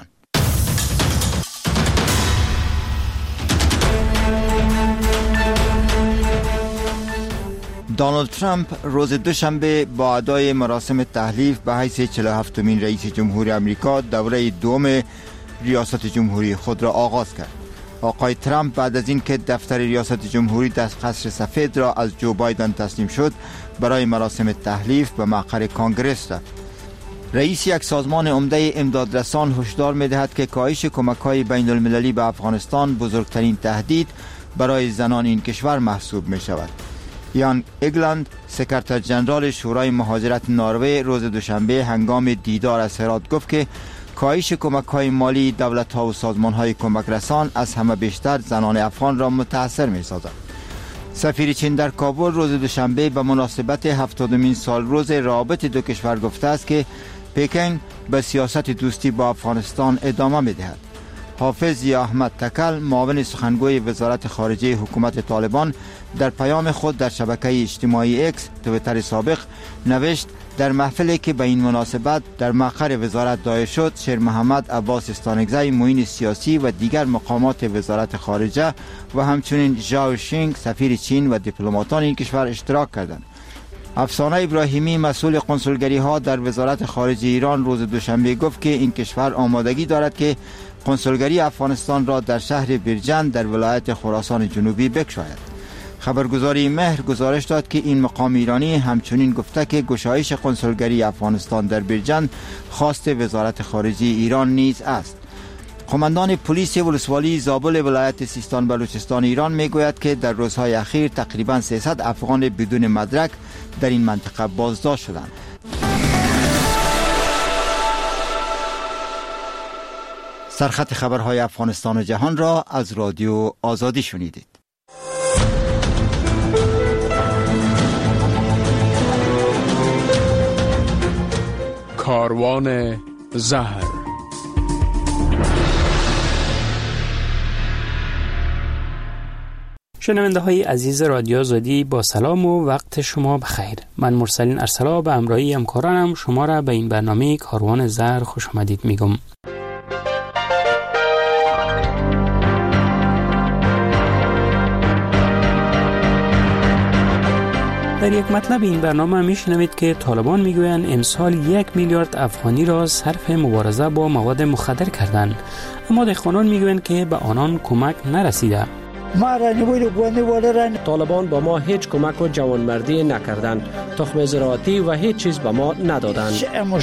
دونالد ترامپ روز دوشنبه با ادای مراسم تحلیف به حیث 47مین رئیس جمهور امریکا دوره دوم ریاست جمهوری خود را آغاز کرد. آقای ترامپ بعد از اینکه دفتر ریاست جمهوری در قصر سفید را از جو بایدن تسلیم شد، برای مراسم تحلیف به مقر کانگرس رفت. رئیس یک سازمان عمده امدادرسان هشدار می‌دهد که کاهش کمک‌های بین‌المللی به افغانستان بزرگترین تهدید برای زنان این کشور محسوب می‌شود. یان اگلند، سکرتر جنرال شورای مهاجرت نروژ، روز دوشنبه هنگام دیدار از هرات گفت که کاهش کمک‌های مالی دولت‌ها و سازمان‌های کمک رسان از همه بیشتر زنان افغان را متأثر می‌سازد. سفیر چین در کابل روز دوشنبه به مناسبت 70مین سال روز روابط دو کشور گفته است که پکن به سیاست دوستی با افغانستان ادامه می‌دهد. حافظ ضیا احمد تکل، معاون سخنگوی وزارت خارجه حکومت طالبان، در پیام خود در شبکه اجتماعی اکس تویتر سابق نوشت در محفلی که به این مناسبت در مقر وزارت دایر شد، شیر محمد عباس استانگزی، معین سیاسی و دیگر مقامات وزارت خارجه و همچنین ژائو شینگ سفیر چین و دیپلماتان این کشور اشتراک کردند. افسانه ابراهیمی، مسئول کنسولگری ها در وزارت خارجه ایران، روز دوشنبه گفت که این کشور آمادگی دارد که کنسولگری افغانستان را در شهر بیرجند در ولایت خراسان جنوبی بگشاید. خبرگزاری مهر گزارش داد که این مقام ایرانی همچنین گفته که گشایش کنسولگری افغانستان در بیرجند خواست وزارت خارجه ایران نیز است. قماندان پلیس ولسوالی زابل ولایت سیستان بلوچستان ایران میگوید که در روزهای اخیر تقریباً 300 افغان بدون مدرک در این منطقه بازداشت شدند. سرخط خبرهای افغانستان و جهان را از رادیو آزادی شنیدید. کاروان زهر. شنونده های عزیز رادیو آزادی، با سلام و وقت شما بخیر. من مرسلین ارسلا به همراهی همکارانم شما را به این برنامه کاروان زهر خوش آمدید میگم. در یک مطلب این برنامه میشنوید که طالبان میگویند امسال 1 میلیارد افغانی را صرف مبارزه با مواد مخدر کردند، اما دهقانان میگویند که به آنان کمک نرسیده. طالبان با ما هیچ کمک و جوانمردی نکردند، تخم زراعتی و هیچ چیز به ما ندادند.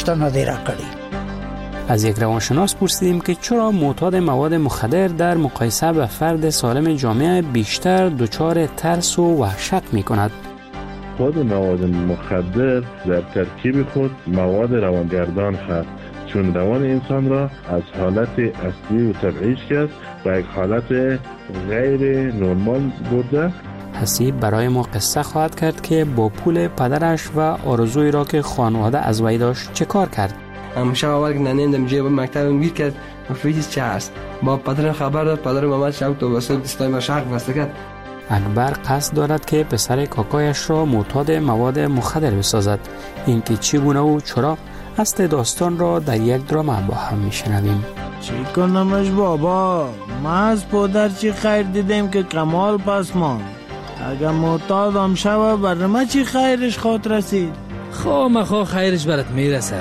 از یک روانشناس پرسیدیم که چرا معتاد مواد مخدر در مقایسه به فرد سالم جامعه بیشتر دچار ترس و وحشت میکند. خود مواد مخدر در ترکیب خود مواد روانگردان هست، چون روان انسان را از حالت اصلی و طبیعیش کرد و یک حالت غیر نرمال برده. حسیب برای ما قصه خواهد کرد که با پول پدرش و آرزوی را که خانواده از وی داشت چه کار کرد. همیشه اول که ننیدم جیب مکتبم گیر کرد و فیزیس چه هست. با پدرم خبر داد، پدرم آمد شب تو واسه دستای ما شرق بسته کرد. اکبر قصد دارد که پسر کاکایش را معتاد مواد مخدر بسازد. اینکه چگونه و چرا اصل داستان را در یک درام با هم میشنویم. چی کنمش بابا؟ ما از پدر چی خیر دیدیم که کمال پس ماند. اگر معتادم شوه بر ما چی خیرش خود رسید؟ مخوا خیرش برات میرسه.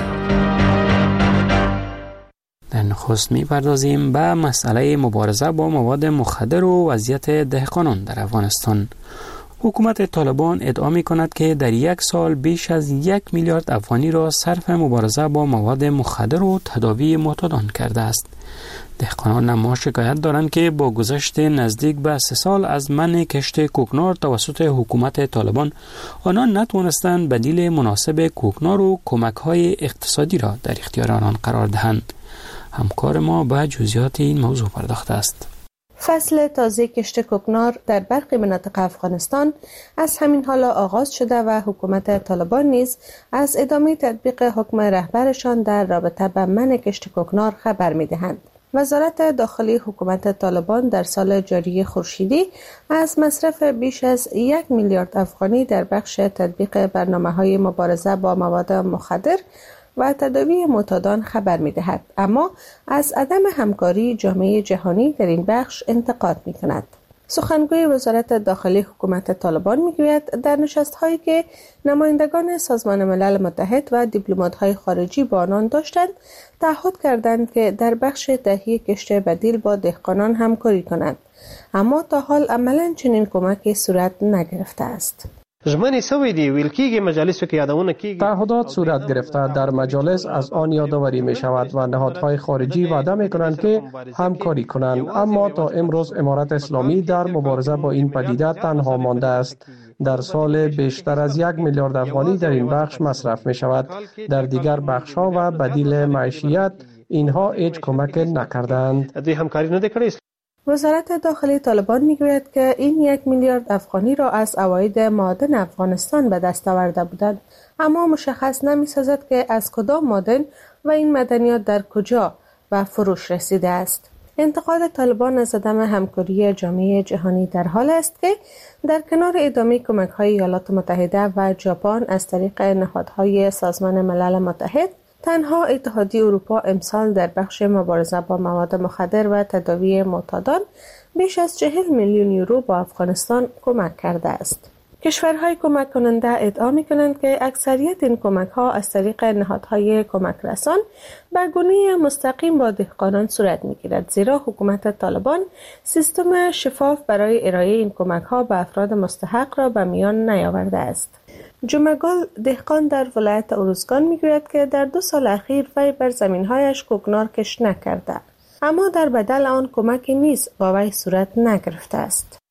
در نخست میپردازیم به مسئله مبارزه با مواد مخدر و وضعیت دهقانان در افغانستان. حکومت طالبان ادعا می‌کند که در یک سال بیش از 1 میلیارد افغانی را صرف مبارزه با مواد مخدر و تداوی معتادان کرده است. دهقانان اما شکایت دارند که با گذشت نزدیک به 3 سال از منع کشت کوکنار توسط حکومت طالبان، آنان نتوانستند بدیل مناسب کوکنار و کمک‌های اقتصادی را در اختیار آنان قرار دهند. همکار ما به جزئیات این موضوع پرداخته است. فصل تازه کشت کوکنار در برخی مناطق افغانستان از همین حالا آغاز شده و حکومت طالبان نیز از ادامه تطبیق حکم رهبرشان در رابطه با منع کشت کوکنار خبر می‌دهند. وزارت داخلی حکومت طالبان در سال جاری خورشیدی از مصرف بیش از 1 میلیارد افغانی در بخش تطبیق برنامه‌های مبارزه با مواد مخدر و تداوی معتادان خبر می‌دهد، اما از عدم همکاری جامعه جهانی در این بخش انتقاد می‌کند. سخنگوی وزارت داخلی حکومت طالبان می‌گوید در نشست‌هایی که نمایندگان سازمان ملل متحد و دیپلمات‌های خارجی با آنان داشتند، تعهد کردند که در بخش تهیه کشت بدیل با دهقانان همکاری کنند، اما تا حال عملاً چنین کمکی صورت نگرفته است. تعهدات صورت گرفته در مجالس از آن یادآوری می شود و نهادهای خارجی وعده می کنند که همکاری کنند، اما تا امروز امارت اسلامی در مبارزه با این پدیده تنها مانده است. در سال بیشتر از 1 میلیارد افغانی در این بخش مصرف می شود. در دیگر بخش ها و بدیل معیشت اینها هیچ کمک نکردند. وزارت داخلی طالبان میگوید که این 1 میلیارد افغانی را از عواید معادن افغانستان به دست آورده بودند، اما مشخص نمی‌سازد که از کدام معادن و این معدنیات در کجا به فروش رسیده است. انتقاد طالبان از عدم همکاری جامعه جهانی در حال است که در کنار ادامه کمک‌های ایالات متحده و ژاپن از طریق نهادهای سازمان ملل متحد، تنها اتحادیه اروپا امسال در بخش مبارزه با مواد مخدر و تداوی معتادان بیش از 40 میلیون یورو با افغانستان کمک کرده است. کشورهای کمک کننده ادعا می‌کنند که اکثریت این کمک‌ها از طریق نهادهای کمک رسان به گونه مستقیم با دهقانان صورت می‌گیرد، زیرا حکومت طالبان سیستم شفاف برای ارائه این کمک‌ها به افراد مستحق را به میان نیاورده است. جمعگل دهقان در ولایت اروزگان میگوید که در 2 سال اخیر وی بر زمین‌هایش کوکنار کشت نکرده، اما در بدل آن کمکی نیز با وی صورت نگرفته است.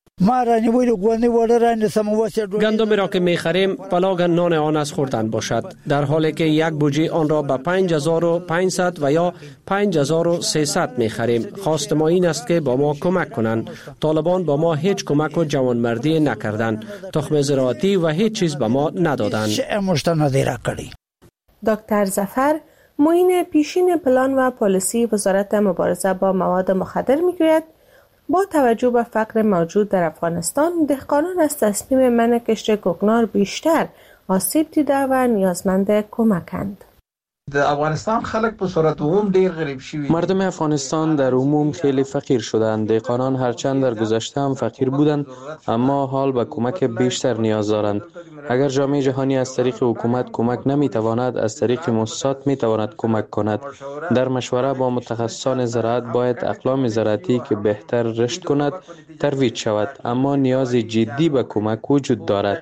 گندمی را که می‌خریم بلاگ نان آن از خوردن باشد، در حالی که یک بوجه آن را به 5500 و یا 5300 می‌خریم. خواست ما این است که با ما کمک کنند. طالبان با ما هیچ کمک و جوانمردی نکردند، تخم زراعتی و هیچ چیز به ما ندادند. دکتر ظفر معین پیشین پلان و پالیسی وزارت مبارزه با مواد مخدر میگوید با توجه به فقر موجود در افغانستان، دهقانان از تصمیم منع کشت کوکنار بیشتر آسیب دیده و نیازمند کمکند. در افغانستان خلک په صورت عموم ډیر غریب شوي. مردم افغانستان در عموم خیلی فقیر شدند. دهقانان هرچند در گذشته هم فقیر بودند، اما حال به کمک بیشتر نیاز دارند. اگر جامعه جهانی از طریق حکومت کمک نمیتواند، از طریق مؤسسات میتواند کمک کند. در مشوره با متخصصان زراعت باید اقلام زراعتی که بهتر رشد کند ترویج شود، اما نیاز جدی به کمک وجود دارد.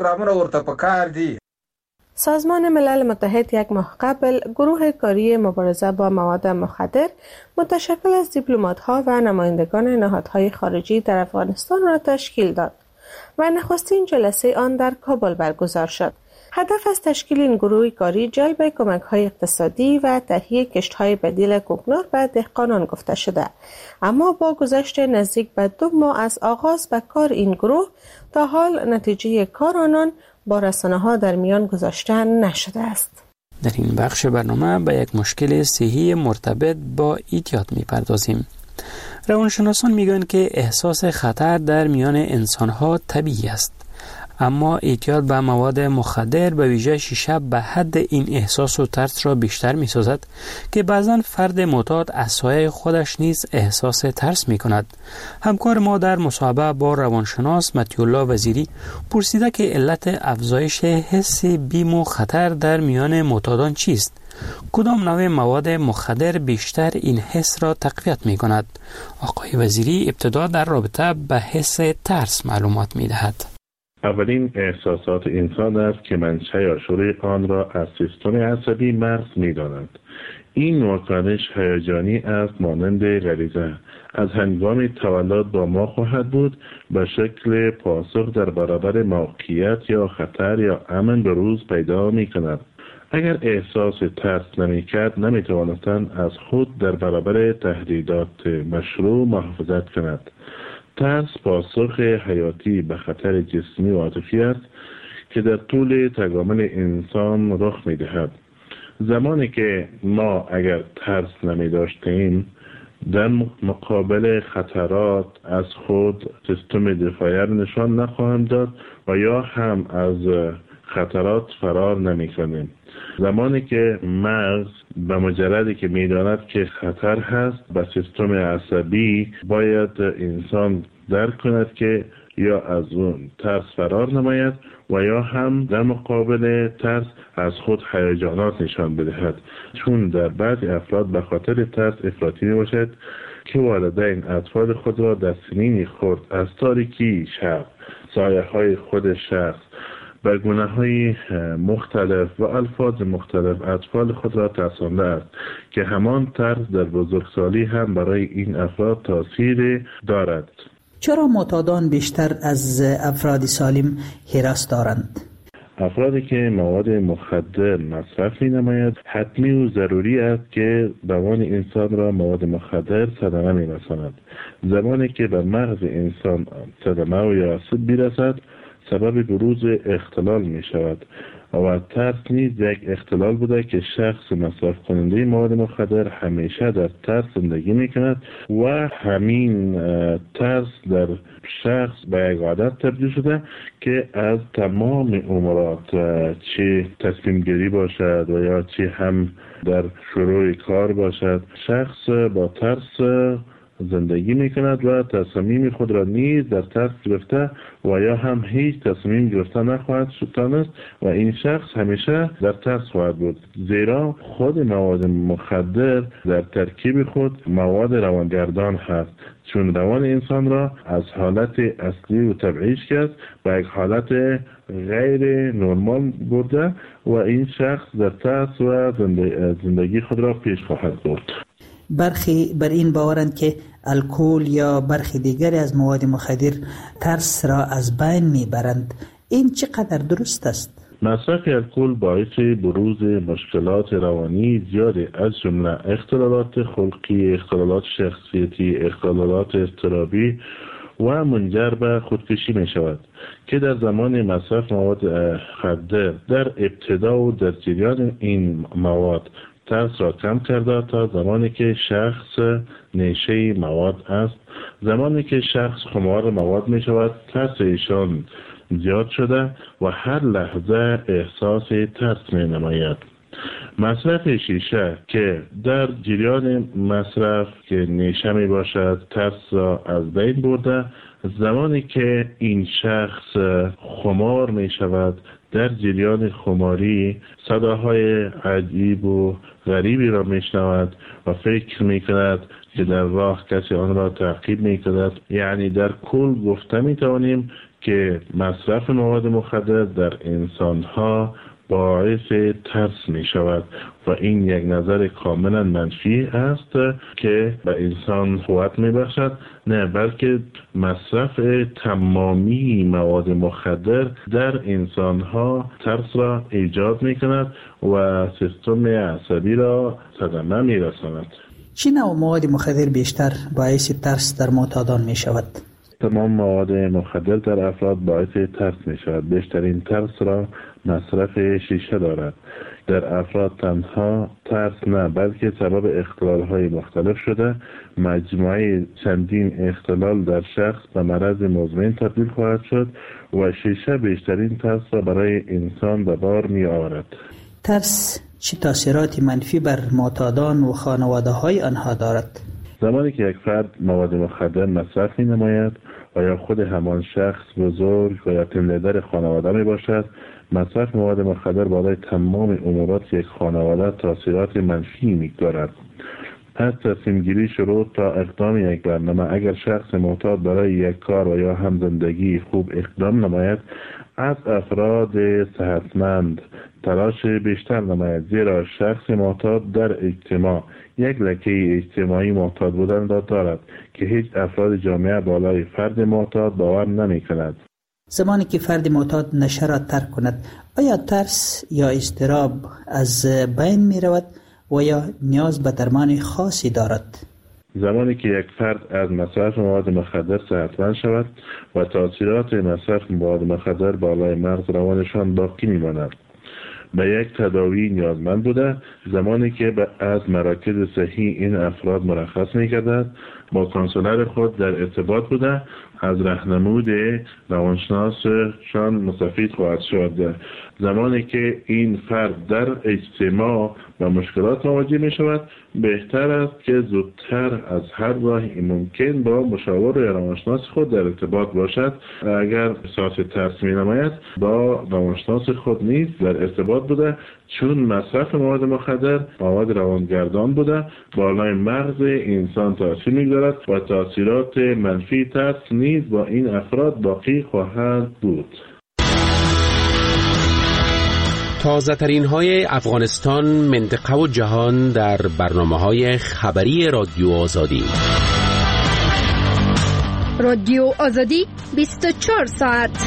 سازمان ملل متحد یک ماه قبل گروه کاری مبارزه با مواد مخدر متشکل از دیپلمات‌ها و نمایندگان نهادهای خارجی در افغانستان را تشکیل داد و نخستین جلسه آن در کابل برگزار شد. هدف از تشکیل این گروه کاری جلب کمک‌های اقتصادی و تهیه کشت‌های بدیل کوکنار به دهقانان گفته شده، اما با گذشت نزدیک به 2 ماه از آغاز به کار این گروه تا حال نتیجه کار آنان با رسانه‌ها در میان گذاشته نشده است. در این بخش برنامه به یک مشکل صحی مرتبط با اعتیاد می‌پردازیم. روانشناسان میگن که احساس خطر در میان انسان‌ها طبیعی است، اما اعتیاد به مواد مخدر به ویژه شیشه به حد این احساس و ترس را بیشتر می سازد که بعضا فرد معتاد از سایه خودش نیز احساس ترس می کند. همکار ما در مصاحبه با روانشناس مطیع الله وزیری پرسیده که علت افزایش حس بیم و خطر در میان معتادان چیست؟ کدام نوع مواد مخدر بیشتر این حس را تقویت می کند؟ آقای وزیری ابتدا در رابطه به حس ترس معلومات می دهد. اولین احساسات انسان است که منشأ یا شروع آن را از سیستم عصبی مغز می‌دانند. این واکنش هیجانی است مانند غریزه. از هنگام تولد با ما خواهد بود به شکل پاسخ در برابر موقعیت یا خطر یا امن به روز پیدا می‌کند. اگر احساس ترس نمی‌کرد نمی‌توانستند از خود در برابر تهدیدات مشروع محافظت کند. ترس پاسخ حیاتی به خطر جسمی و عاطفی است که در طول تکامل انسان رخ می‌دهد. زمانی که ما اگر ترس نمی‌داشتیم در مقابل خطرات از خود سیستم دفاعی را نشان نخواهیم داد و یا هم از خطرات فرار نمی‌کنیم. زمانی که مغز به مجردی که می‌داند که خطر هست به سیستم عصبی باید انسان درک کند که یا از اون ترس فرار نماید و یا هم در مقابل ترس از خود هیجانات نشان بدهد، چون در بعضی افراد به خاطر ترس افراطی می باشد که والدین اطفال خود را در سنین خرد از تاریکی شب، سایه های خود شخص به گونه های مختلف و الفاظ مختلف اطفال خود را ترسانده است که همان ترس در بزرگسالی هم برای این افراد تاثیر دارد. چرا معتادان بیشتر از افراد سالم هراس دارند؟ افرادی که مواد مخدر مصرف می‌نماید حتمی و ضروری است که روان انسان را مواد مخدر صدمه می‌رساند. زمانی که به مغز انسان صدمه و یا آسیب برسد سبب بروز اختلال می‌شود و ترس نیز یک اختلال بوده که شخص مصرف کننده مواد مخدر همیشه در ترس زندگی میکند و همین ترس در شخص به یک عادت تبدیل شده که از تمام امورات چه تصمیم گیری باشد و یا چه هم در شروع کار باشد شخص با ترس زندگی میکند و تصمیم خود را نیز در ترس گرفته و یا هم هیچ تصمیم گرفته نخواهد شد و این شخص همیشه در ترس خواهد بود، زیرا خود مواد مخدر در ترکیب خود مواد روانگردان هست، چون روان انسان را از حالت اصلی و طبیعیش کرد به یک حالت غیر نرمال برده و این شخص در ترس و زندگی خود را پیش خواهد برد. برخی بر این باورند که الکل یا برخی دیگری از مواد مخدر ترس را از بین میبرند. این چقدر درست است؟ مصرف الکل باعث بروز مشکلات روانی زیاده از جمله اختلالات خلقی، اختلالات شخصیتی، اختلالات اضطرابی و منجر به خودکشی می شود که در زمان مصرف مواد مخدر در ابتدا و در جریان این مواد ترس را کم کرده تا زمانی که شخص نیشه مواد است. زمانی که شخص خمار مواد می شود ترس ایشان زیاد شده و هر لحظه احساس ترس می نماید. مصرف شیشه که در جریان مصرف که نیشه می باشد ترس را از بین برده، زمانی که این شخص خمار می شود در جریان خماری صداهای عجیب و غریبی را می شنود و فکر می کند که در راه کسی آن را تعقیب می کند. یعنی در کل گفته می توانیم که مصرف مواد مخدر در انسانها باعث ترس می شود و این یک نظر کاملا منفی است که به انسان قوت می بخشد، نه بلکه مصرف تمامی مواد مخدر در انسانها ترس را ایجاد می کند و سیستم عصبی را صدمه می رساند. چه نوع مواد مخدر بیشتر باعث ترس در معتادان می شود؟ تمام مواد مخدر در افراد باعث ترس می شود. بیشترین ترس را مصرف شیشه دارد. در افراد تنها ترس نه بلکه سبب اختلال‌های مختلف شده مجموعه چندین اختلال در شخص به مرض مزمن تبدیل خواهد شد و شیشه بیشترین ترس را برای انسان به بار می آورد. ترس چه تاثیراتی منفی بر معتادان و خانواده‌های آنها دارد؟ زمانی که یک فرد مواد مخدر مصرف می نماید و یا خود همان شخص بزرگ و یا تیم لیدر خانواده می باشد، مصرف مواد مخدر بالای تمام امورات یک خانواده تاثیرات منفی می‌گذارد. از تصمیم گیری شروع تا اقدام یک برنامه، اگر شخص معتاد برای یک کار و یا هم زندگی خوب اقدام نماید، از افراد صحتمند تلاش بیشتر نماید، زیرا شخص معتاد در اجتماع یک لکه اجتماعی معتاد بودن را دارد که هیچ افراد جامعه بالای فرد معتاد باور نمی کند. زمانی که فرد معتاد نشه را ترک کند، آیا ترس یا اضطراب از بین می رود و یا نیاز به درمان خاصی دارد؟ زمانی که یک فرد از مصرف مواد مخدر صحتمند شود و تاثیرات مصرف مواد مخدر بالای مغز روانشان باقی میماند، به یک تداوی نیازمند بوده. زمانی که از مراکز صحی این افراد مرخص می‌گردد، با کانسولر خود در ارتباط بوده، از راهنمود روانشناسشان مستفید خواهد شد. زمانی که این فرد در اجتماع و مشکلات مواجه می شود، بهتر است که زودتر از هر راهی ممکن با مشاور روانشناس خود در ارتباط باشد. اگر احساس ترس می نماید، با روانشناس خود نیز در ارتباط بوده، چون مصرف مواد مخدر مواد روانگردان بوده، بالای مغز انسان تاثیر می‌گذارد و تاثیرات منفی ترس نیز با این افراد باقی خواهد بود. تازه ترین های افغانستان، منطقه و جهان در برنامه‌های خبری رادیو آزادی. رادیو آزادی 24 ساعت.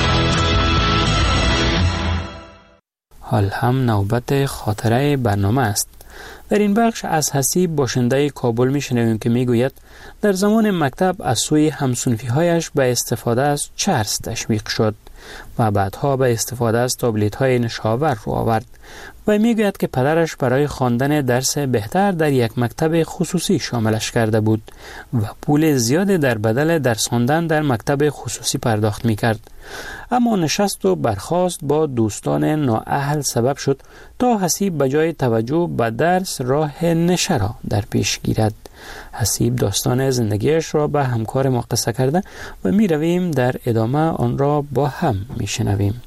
حال هم نوبت خاطره برنامه است. در این بخش از حسیب باشنده کابل میشنویم که میگوید در زمان مکتب از سوی همسنفی‌هایش به استفاده از چرس تشویق شد و بعدها به استفاده از تابلت‌های نشاور رو آورد و میگوید که پدرش برای خواندن درس بهتر در یک مکتب خصوصی شاملش کرده بود و پول زیادی در بدل درس خواندن در مکتب خصوصی پرداخت میکرد. اما نشست و برخاست با دوستان نااهل سبب شد تا حسیب بجای توجه به درس راه نشه را در پیش گیرد. حسیب داستان زندگیش را به همکار ما قصه کرده و می رویم در ادامه آن را با هم می شنویم.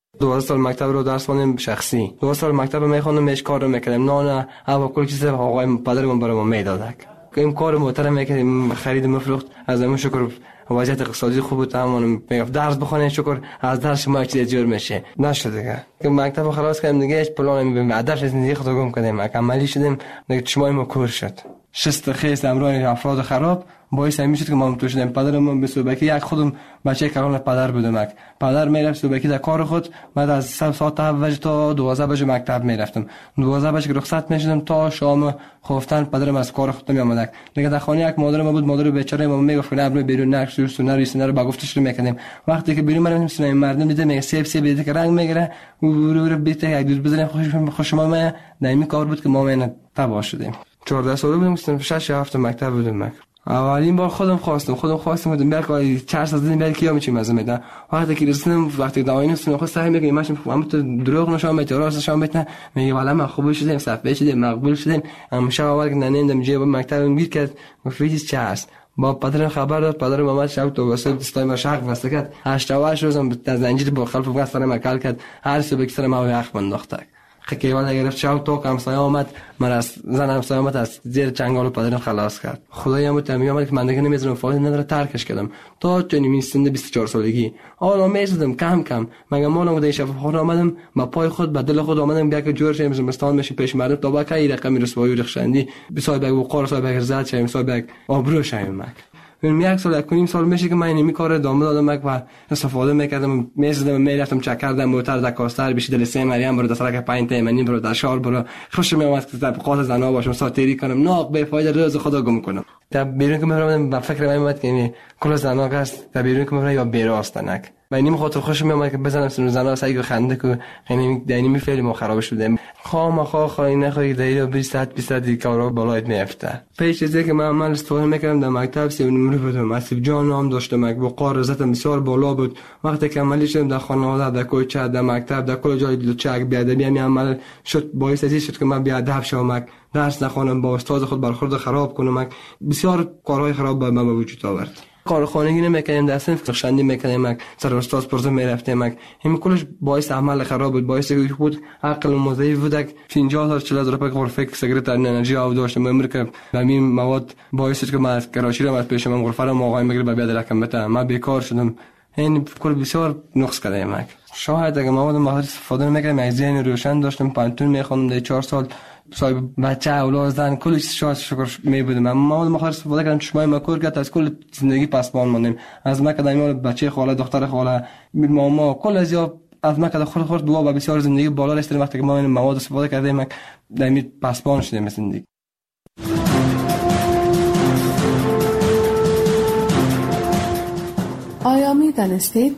12 سال مکتب رو درس خوندم شخصی. 12 سال مکتب رو میخوندم، میش کار رو میکردم. نه هوا کل چیز آقای پدرم برام میدادک. این کار محترم میکردیم، خرید مفروخت. از همون شکر وضعیت اقتصادی خوب بود. همون میگفت درس بخونید، شکر از درس شما چیز جور میشه. نشد دیگه. که مکتب خلاص کردم دیگه، هیچ پلانی به هدف زندگی خود گم کردم. عملی شدم، دیگه چشمای ما کور شد. شست خیس امرای افراد خراب باعث همین شد که ما تو شدیم. پدرم به صوبکی یک خودم بچه کلان پدر بودم. پدر میرفت صوبکی در کار خود، بعد از ساعت 7 تا 12 بجه مکتب میرفتم. 12 بجه که رخصت میشدم تا شام خفتن پدرم از کار خود میامد. دیگه در خانه یک مادر ما بود، مادر بیچاره ما میگفت نه برو بیرون، نقش سونه رو با گفتش رو میکردیم. وقتی که بیرون میرفتیم سونه مردم دیدم میگه سیب دیده که رنگ میگیره، رو بیت یک دوست بزنیم خوش ما نمی کار بود که ما من تباه شدیم. 14 ساله بودم، 6 یا 7 مکتب بودم. اولین بار خودم خواستم بودم بلکه چرس از این بلکه میچیم از میدن. وقتی که رسیدم، وقتی دعوایی نستم خود سعی میکنم ماشین اما تو دروغ نشون میده، راست نشون میده. میگه والا من خوب شدم، صفحه شدم، مقبول شدم. اما شب اول که ننیدم جیب مکتبم گیر کرد، گفت چرس. با پدرم خبر داد، پدرم محمد شب تو واسه دستای ما شق واسه کرد. 8 روزم در زنجیر با خلف واسه سر مکال کرد. هر صبح که سر ما یخ بنداخت. خیلی گرفت شب تو همسایه آمد، من از زن همسایه آمد از زیر چنگال پدرم خلاص کرد. خدایا متمی آمد که من دیگه نمیذارم فایده نداره، ترکش کردم تا چنین سن 24 سالگی. حالا میزدم کم کم، مگه مالم بوده شفاف آمدم، با پای خود به دل خود آمدم بیا که جور شیم زمستان میشه پیش مردم تا با کی رقم رسوایی و رخشندی بسای بگ وقار سای بگ زاد شیم سای بگ آبرو شیم. من یک سال یک سال میشه که من این کار ادامه دادم و استفاده میکردم، میزدم میرفتم چک کردم موتر در کاستر بشید دل سه مریم برو دسرک 5 تیمنی برو در شار برو خوش میومد که طبقات زنا باشم ساتیری کنم ناق به فایده روز خدا گم کنم. تا بیرون که میرم با فکر میومد که کل زنا است، تا بیرون که میرم یا بیراستنک و اینم خاطر خوش میومد که بزنم سر زنا سعی خنده که یعنی دینی فعلی ما خراب شده. خواهی نخواهی دیگه 20 کارا بالای میافته. پیش از اینکه من عمل استفاده میکردم در مکتب 3 نمره بودم. اسیب جان نام داشتم، با قارزتم بسیار بالا بود. وقتی که عملی شدم در خانواده، در کوچه، در مکتب، در کل جای لچک بیادبی همین عمل شد باعث از این شد که من بیادب شوم، درس نخوانم، با استاد خود برخورد خراب کنم. بسیار کارهای خراب به من وجود آورد. کارخانگی نمیکردیم، در صنف رخشندی میکردیم، سر استاد پرزه میرفتیم. همین کلش باعث عمل خراب بود، باعث بود عقل مضاعف بود. 50,000 روپیه غرفه سیگارت انرژی آب داشتم عمر که همین مواد باعث شد که من از کراچی رو از پیش من غرفه رو آقای میگیره به بیاد رقم بده. من بیکار شدم. این کل بسیار نقص کردم. شاید اگه مواد مخدر استفاده نمیکردم، از ذهن روشن داشتم، پانتون میخوندم. در 4 سال صاحب بچه اولاد زن کل چیز شکر میبودیم. اما مواد مخدر استفاده کردم چشمای مکور کرد، از کل زندگی پسپان ماندیم. از ما کدام بچه خاله دختر خاله ماما کل از یا از ما کدام خود دعا و بسیار زندگی بالا رسیدیم. وقتی که ما این مواد استفاده کردیم دمی پسپان شدیم زندگی. آیا می دانستید؟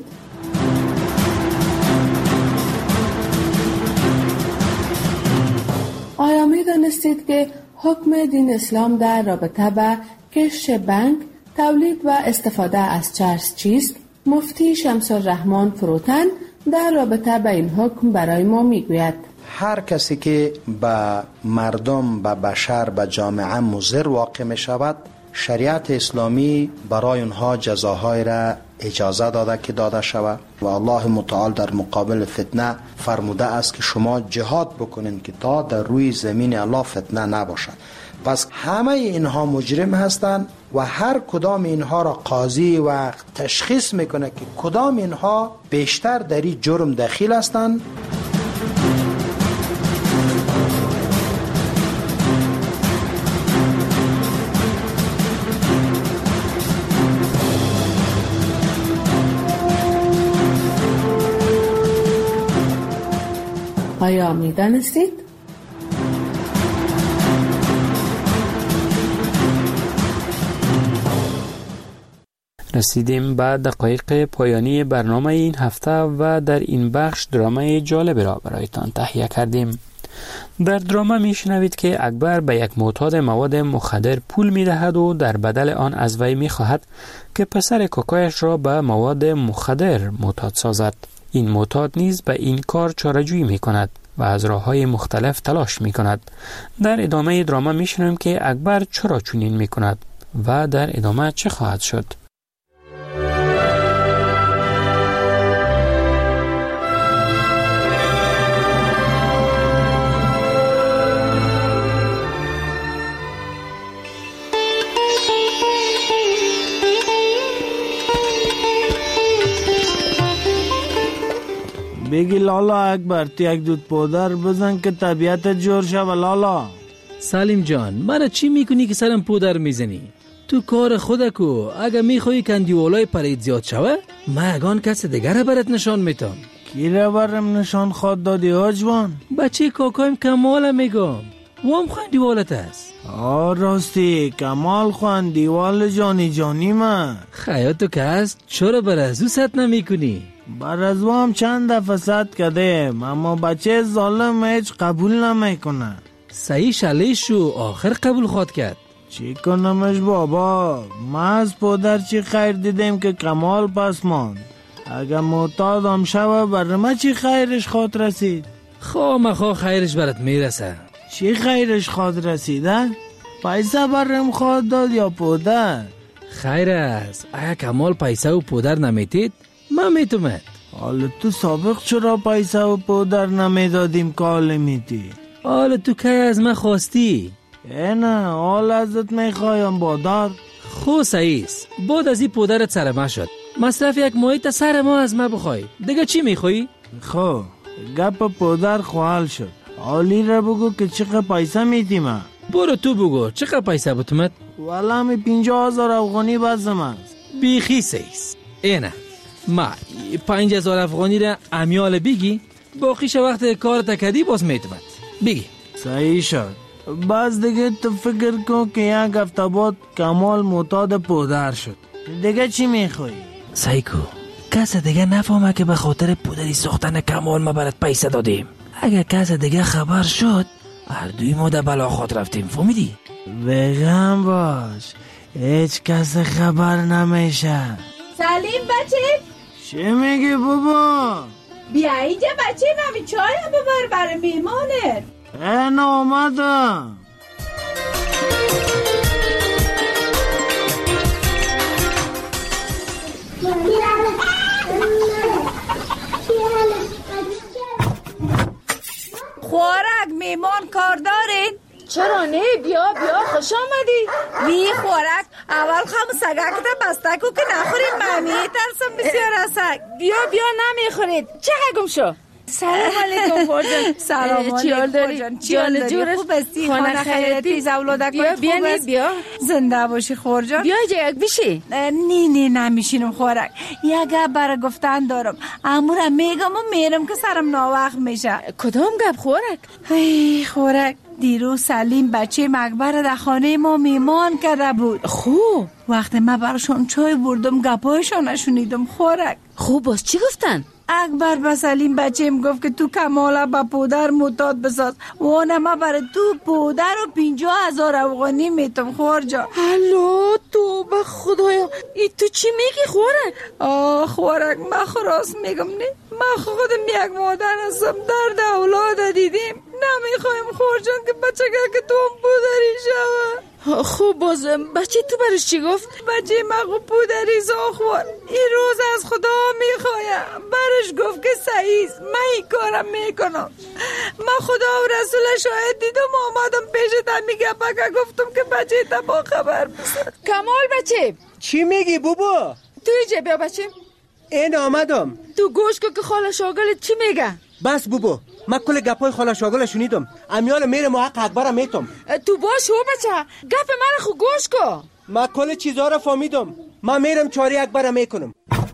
آیا می دانستید که حکم دین اسلام در رابطه با کشت بنگ، تولید و استفاده از چرس چیست؟ مفتی شمس الرحمن فروتن در رابطه با این حکم برای ما می گوید. هر کسی که به مردم، به بشر، به جامعه مضر واقع می شود، شریعت اسلامی برای اونها جزاهای را اجازه داده که داده شود و الله متعال در مقابل فتنه فرموده است که شما جهاد بکنین که تا در روی زمین الله فتنه نباشد. پس همه اینها مجرم هستند و هر کدام اینها را قاضی و تشخیص میکنه که کدام اینها بیشتر در این جرم دخیل هستند. آیا می دانستید؟ رسیدیم به دقایق پایانی برنامه این هفته و در این بخش درامه جالب را برایتان تهیه کردیم. در درامه می شنوید که اکبر به یک معتاد مواد مخدر پول می دهد و در بدل آن از وی می خواهد که پسر کاکایش را به مواد مخدر معتاد سازد. این معتاد نیز به این کار چاره‌جویی می کند و از راه‌های مختلف تلاش می کند. در ادامه دراما می شنویم که اکبر چرا چنین می کند و در ادامه چه خواهد شد. بگی لالا اکبر تو یک دود پودر بزن که طبیعت جور شوه لالا. سلیم جان مرا چی میکنی که سرم پودر میزنی؟ تو کار خودکو اگه میخوایی کندیولای پرید زیاد شوه ما یگان کس دیگر برات نشان میتم. کی را برم نشان خواد دادی آجوان؟ بچه کاکایم کمال میگم وام خوان دیوالت است. راستی کمال خوان دیوال جانی من. خیاتو که است چرا بر ازو ست نمی کنی؟ بر ازو هم چند دفعه ست کردیم اما بچه ظالم هیچ قبول نمیکنه. صحیح شلیشو آخر قبول خواد کرد. چی کنمش بابا؟ ما از پدر چی خیر دیدیم که کمال پس ماند. اگه معتادم شوه بر ما چی خیرش خواد رسید؟ خواه خیرش برات میرسه. چی خیرش خواد رسیده؟ پیسه برم خواد داد یا پدر؟ خیر است اگه کمال پیسه و پدر نمیتید ما میتومد. حالا تو سابق چرا پیسه و پدر نمیدادیم که حال میتی؟ حالا تو که از من خواستی؟ نه حال ازت میخوایم بادار. خو سعیس بعد از این پدرت سر ما شد مصرف یک ماهی سر ما از ما بخوای دیگه چی میخوایی؟ خو گپ پدر خوال شد. حالی را بگو که چقدر پیسه میدی ما. برو تو بگو چقدر پیسه بتومد؟ والا می 50,000 افغانی بازم است. بیخی سعیس اینه ما 5,000 افغانی را امیال بگی باقیش وقت کار تکدی باز میتومد بگی. صحیح شد. باز دیگه تو فکر کن که یک هفته بعد کمال معتاد پدر شد دیگه چی میخوایی؟ سایکو کس دیگه نفهمه که به خاطر پدری ساختن کمال ما برات پیسه دادیم. اگه کس دیگه خبر شد هر دوی ما در بلا خود رفتیم فهمیدی؟ بگم باش هیچ کس خبر نمیشه. سلیم بچه چی میگی بابا؟ بیا اینجا بچه نمی چای ببر برای میمانت. این آمدم. خوارک میمان کار دارین؟ چرا نه بیا خوش آمدی. وی خوارک اول خم سگکت بستکو که نخورید ممی ترسم بسیار از سگ. بیا نمیخورید چه گم شو. سلام علیکم فرجان. سلام علیکم فرجان. چیال داری؟ خوب هستی؟ خانه خیرتی زولادک خوب است؟ بیا زنده باشی خورجان. بیا جای یک بشی. نه نمیشینم خورک. یک گپ برای گفتن دارم. امورم میگم و میرم که سرم ناوقت میشه. کدام گپ خورک؟ ای خورک، دیروز سلیم بچه مکبر در خانه ما میمان کرده بود. خوب. وقتی من براشون چای بردم گپایشان نشونیدم خورک. خوب باز چی گفتن؟ اکبر به سلیم بچه‌م گفت که تو کمالا با پودر معتاد بساز و ما برای تو پودر و 50,000 افغانی میتم خورجا. هلو تو به خدایا ای تو چی میگی خورک؟ خورک من خراس میگم نه، من خودم یک مادر هستم، درد اولاد دیدیم، نمیخوایم خورجان که بچه که تو هم پودری شوه. خوب بازم بچه تو برش چی گفت؟ بچه مگو پودری زاخوار این روز از خدا میخوایم، برش گفت که سعیز من این کارم میکنم. من خدا و رسول شاهد دیدم آمدم پیشت میگه بگه گفتم که بچه تا با خبر بسد. کمال بچه چی میگی بابا؟ تو ایجا بیا بچه. این آمدم. تو گوش که خاله شاگلت چی میگه؟ بس بابا من کل گپای خاله شاگل شنیدم. امیال میرم و حق اکبرم میتم. تو باش هو بچه گپ من خو گوش کو. من کل چیزا رو فهمیدم. من میرم چاری اکبرم میکنم.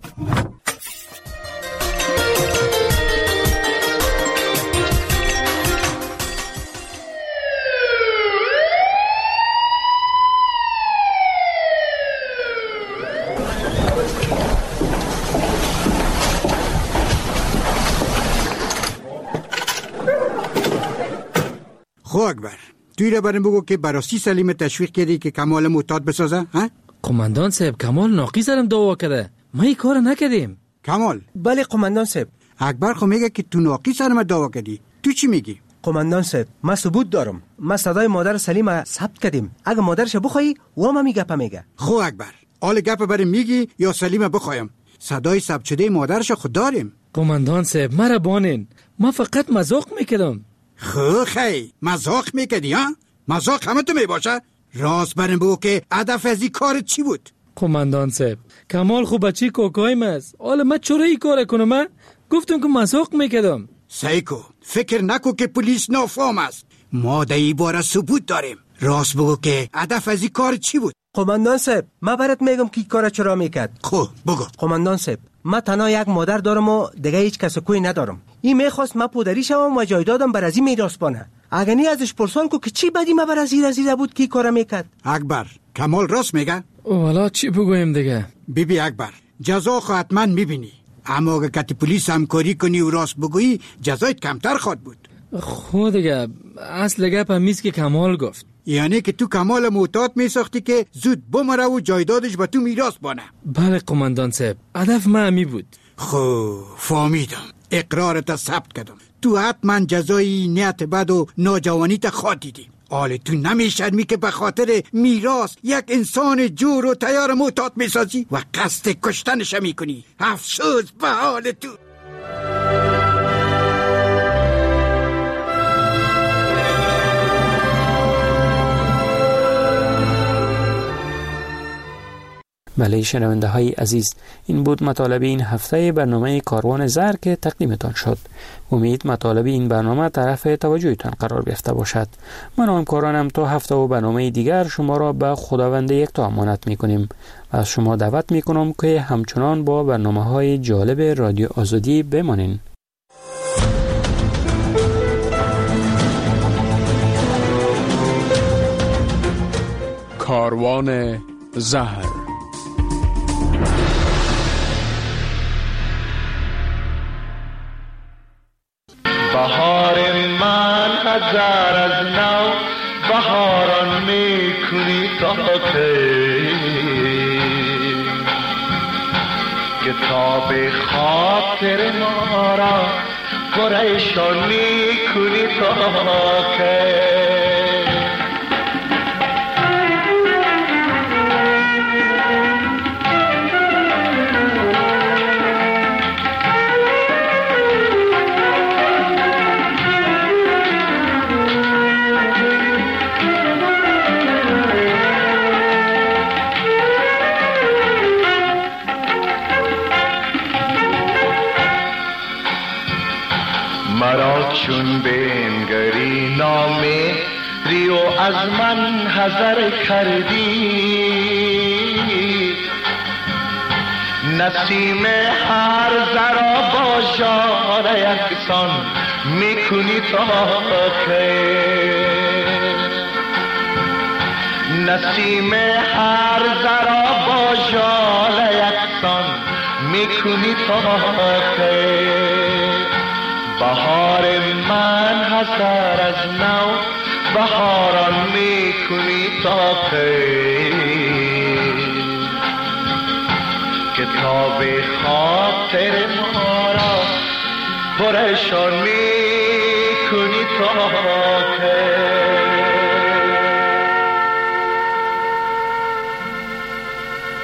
خو اکبر توی را برم بگو که براسی سلیم تشویق کردی که کمال معتاد بسازه ها؟ قماندان صاحب کمال ناقی سرم دعوا کرده، ما این کار نکردیم. کمال؟ بله قماندان صاحب. اکبر خو میگه که تو ناقی سرم دعوا کردی، تو چی میگی؟ قماندان صاحب من ثبوت دارم. ما صدای مادر سلیم ثبت کردیم، اگه مادرش بخوای و ما میگه میگه. خو اکبر آل گپ برام میگی یا سلیم بخوایم؟ صدای ثبت شده مادرش خود داریم. قماندان صاحب مرا بانین، ما فقط مذاق میکردم. خی مذاق میکردی ها؟ مذاق همه تو میباشه؟ راست برم بگو که هدف از این کار چی بود؟ قماندان صاحب کمال خوب بچی کوکایم است، حالا من چرا این کار کنم؟ من گفتم که مذاق میکردم. سیکو فکر نکو که پلیس نافهم است، ما در این باره ثبوت داریم. راست بگو که هدف از این کار چی بود؟ قماندان صاحب من برات میگم که این کار چرا میکرد. خب بگو. قماندان صاحب من تنها یک مادر دارم و دیگه هیچ کس کوی ندارم. این میخواست من پدری شوم و جایدادم بر از این میراث بانه. اگه نی ازش پرسان کو که چی بدی من بر از این رزیده بود کی کارا میکرد. اکبر کمال راست میگه؟ والا چی بگویم دیگه؟ بیبی اکبر جزا خو حتما میبینی، اما اگه کتی پلیس همکاری کنی و راست بگویی جزایت کمتر خواهد بود. خود دیگه اصل گپ همیست که کمال گفت، یعنی که تو کمال معتاد میساختی که زود بمره و جایدادش به تو میراث بانه. بله قماندان صاحب هدف من همی بود. خب فهمیدم، اقرارت ثبت کردم. تو حتما جزای نیت بد و ناجوانیت خواهد دیدی. حال تو نمیشرمی که به خاطر میراث یک انسان جور و تیار معتاد میسازی و قصد کشتنش میکنی؟ افسوس به حال تو. بله شنونده های عزیز، این بود مطالب این هفته برنامه کاروان زر که تقدیمتان شد. امید مطالب این برنامه طرف توجهتان قرار گرفته باشد. من و همکارانم تا هفته و برنامه دیگر شما را به خداوند یکتا امانت میکنیم و از شما دعوت میکنم که همچنان با برنامه های جالب رادیو آزادی بمانین. کاروان زهر. بهار من هزار از نو بهاران میکنی تا کتاب خاطر ما را پریشان میکنی تا که چون بنگری نامهری و از من حذر کردی، نسیم هر ذرا با ژاله یکسان میکنی تا که، نسیم هر ذرا با ژاله یکسان میکنی تا که، بهار من حسر از نو بهاران میکنی تا که، کتاب خاطر ما را پرشان میکنی تا که.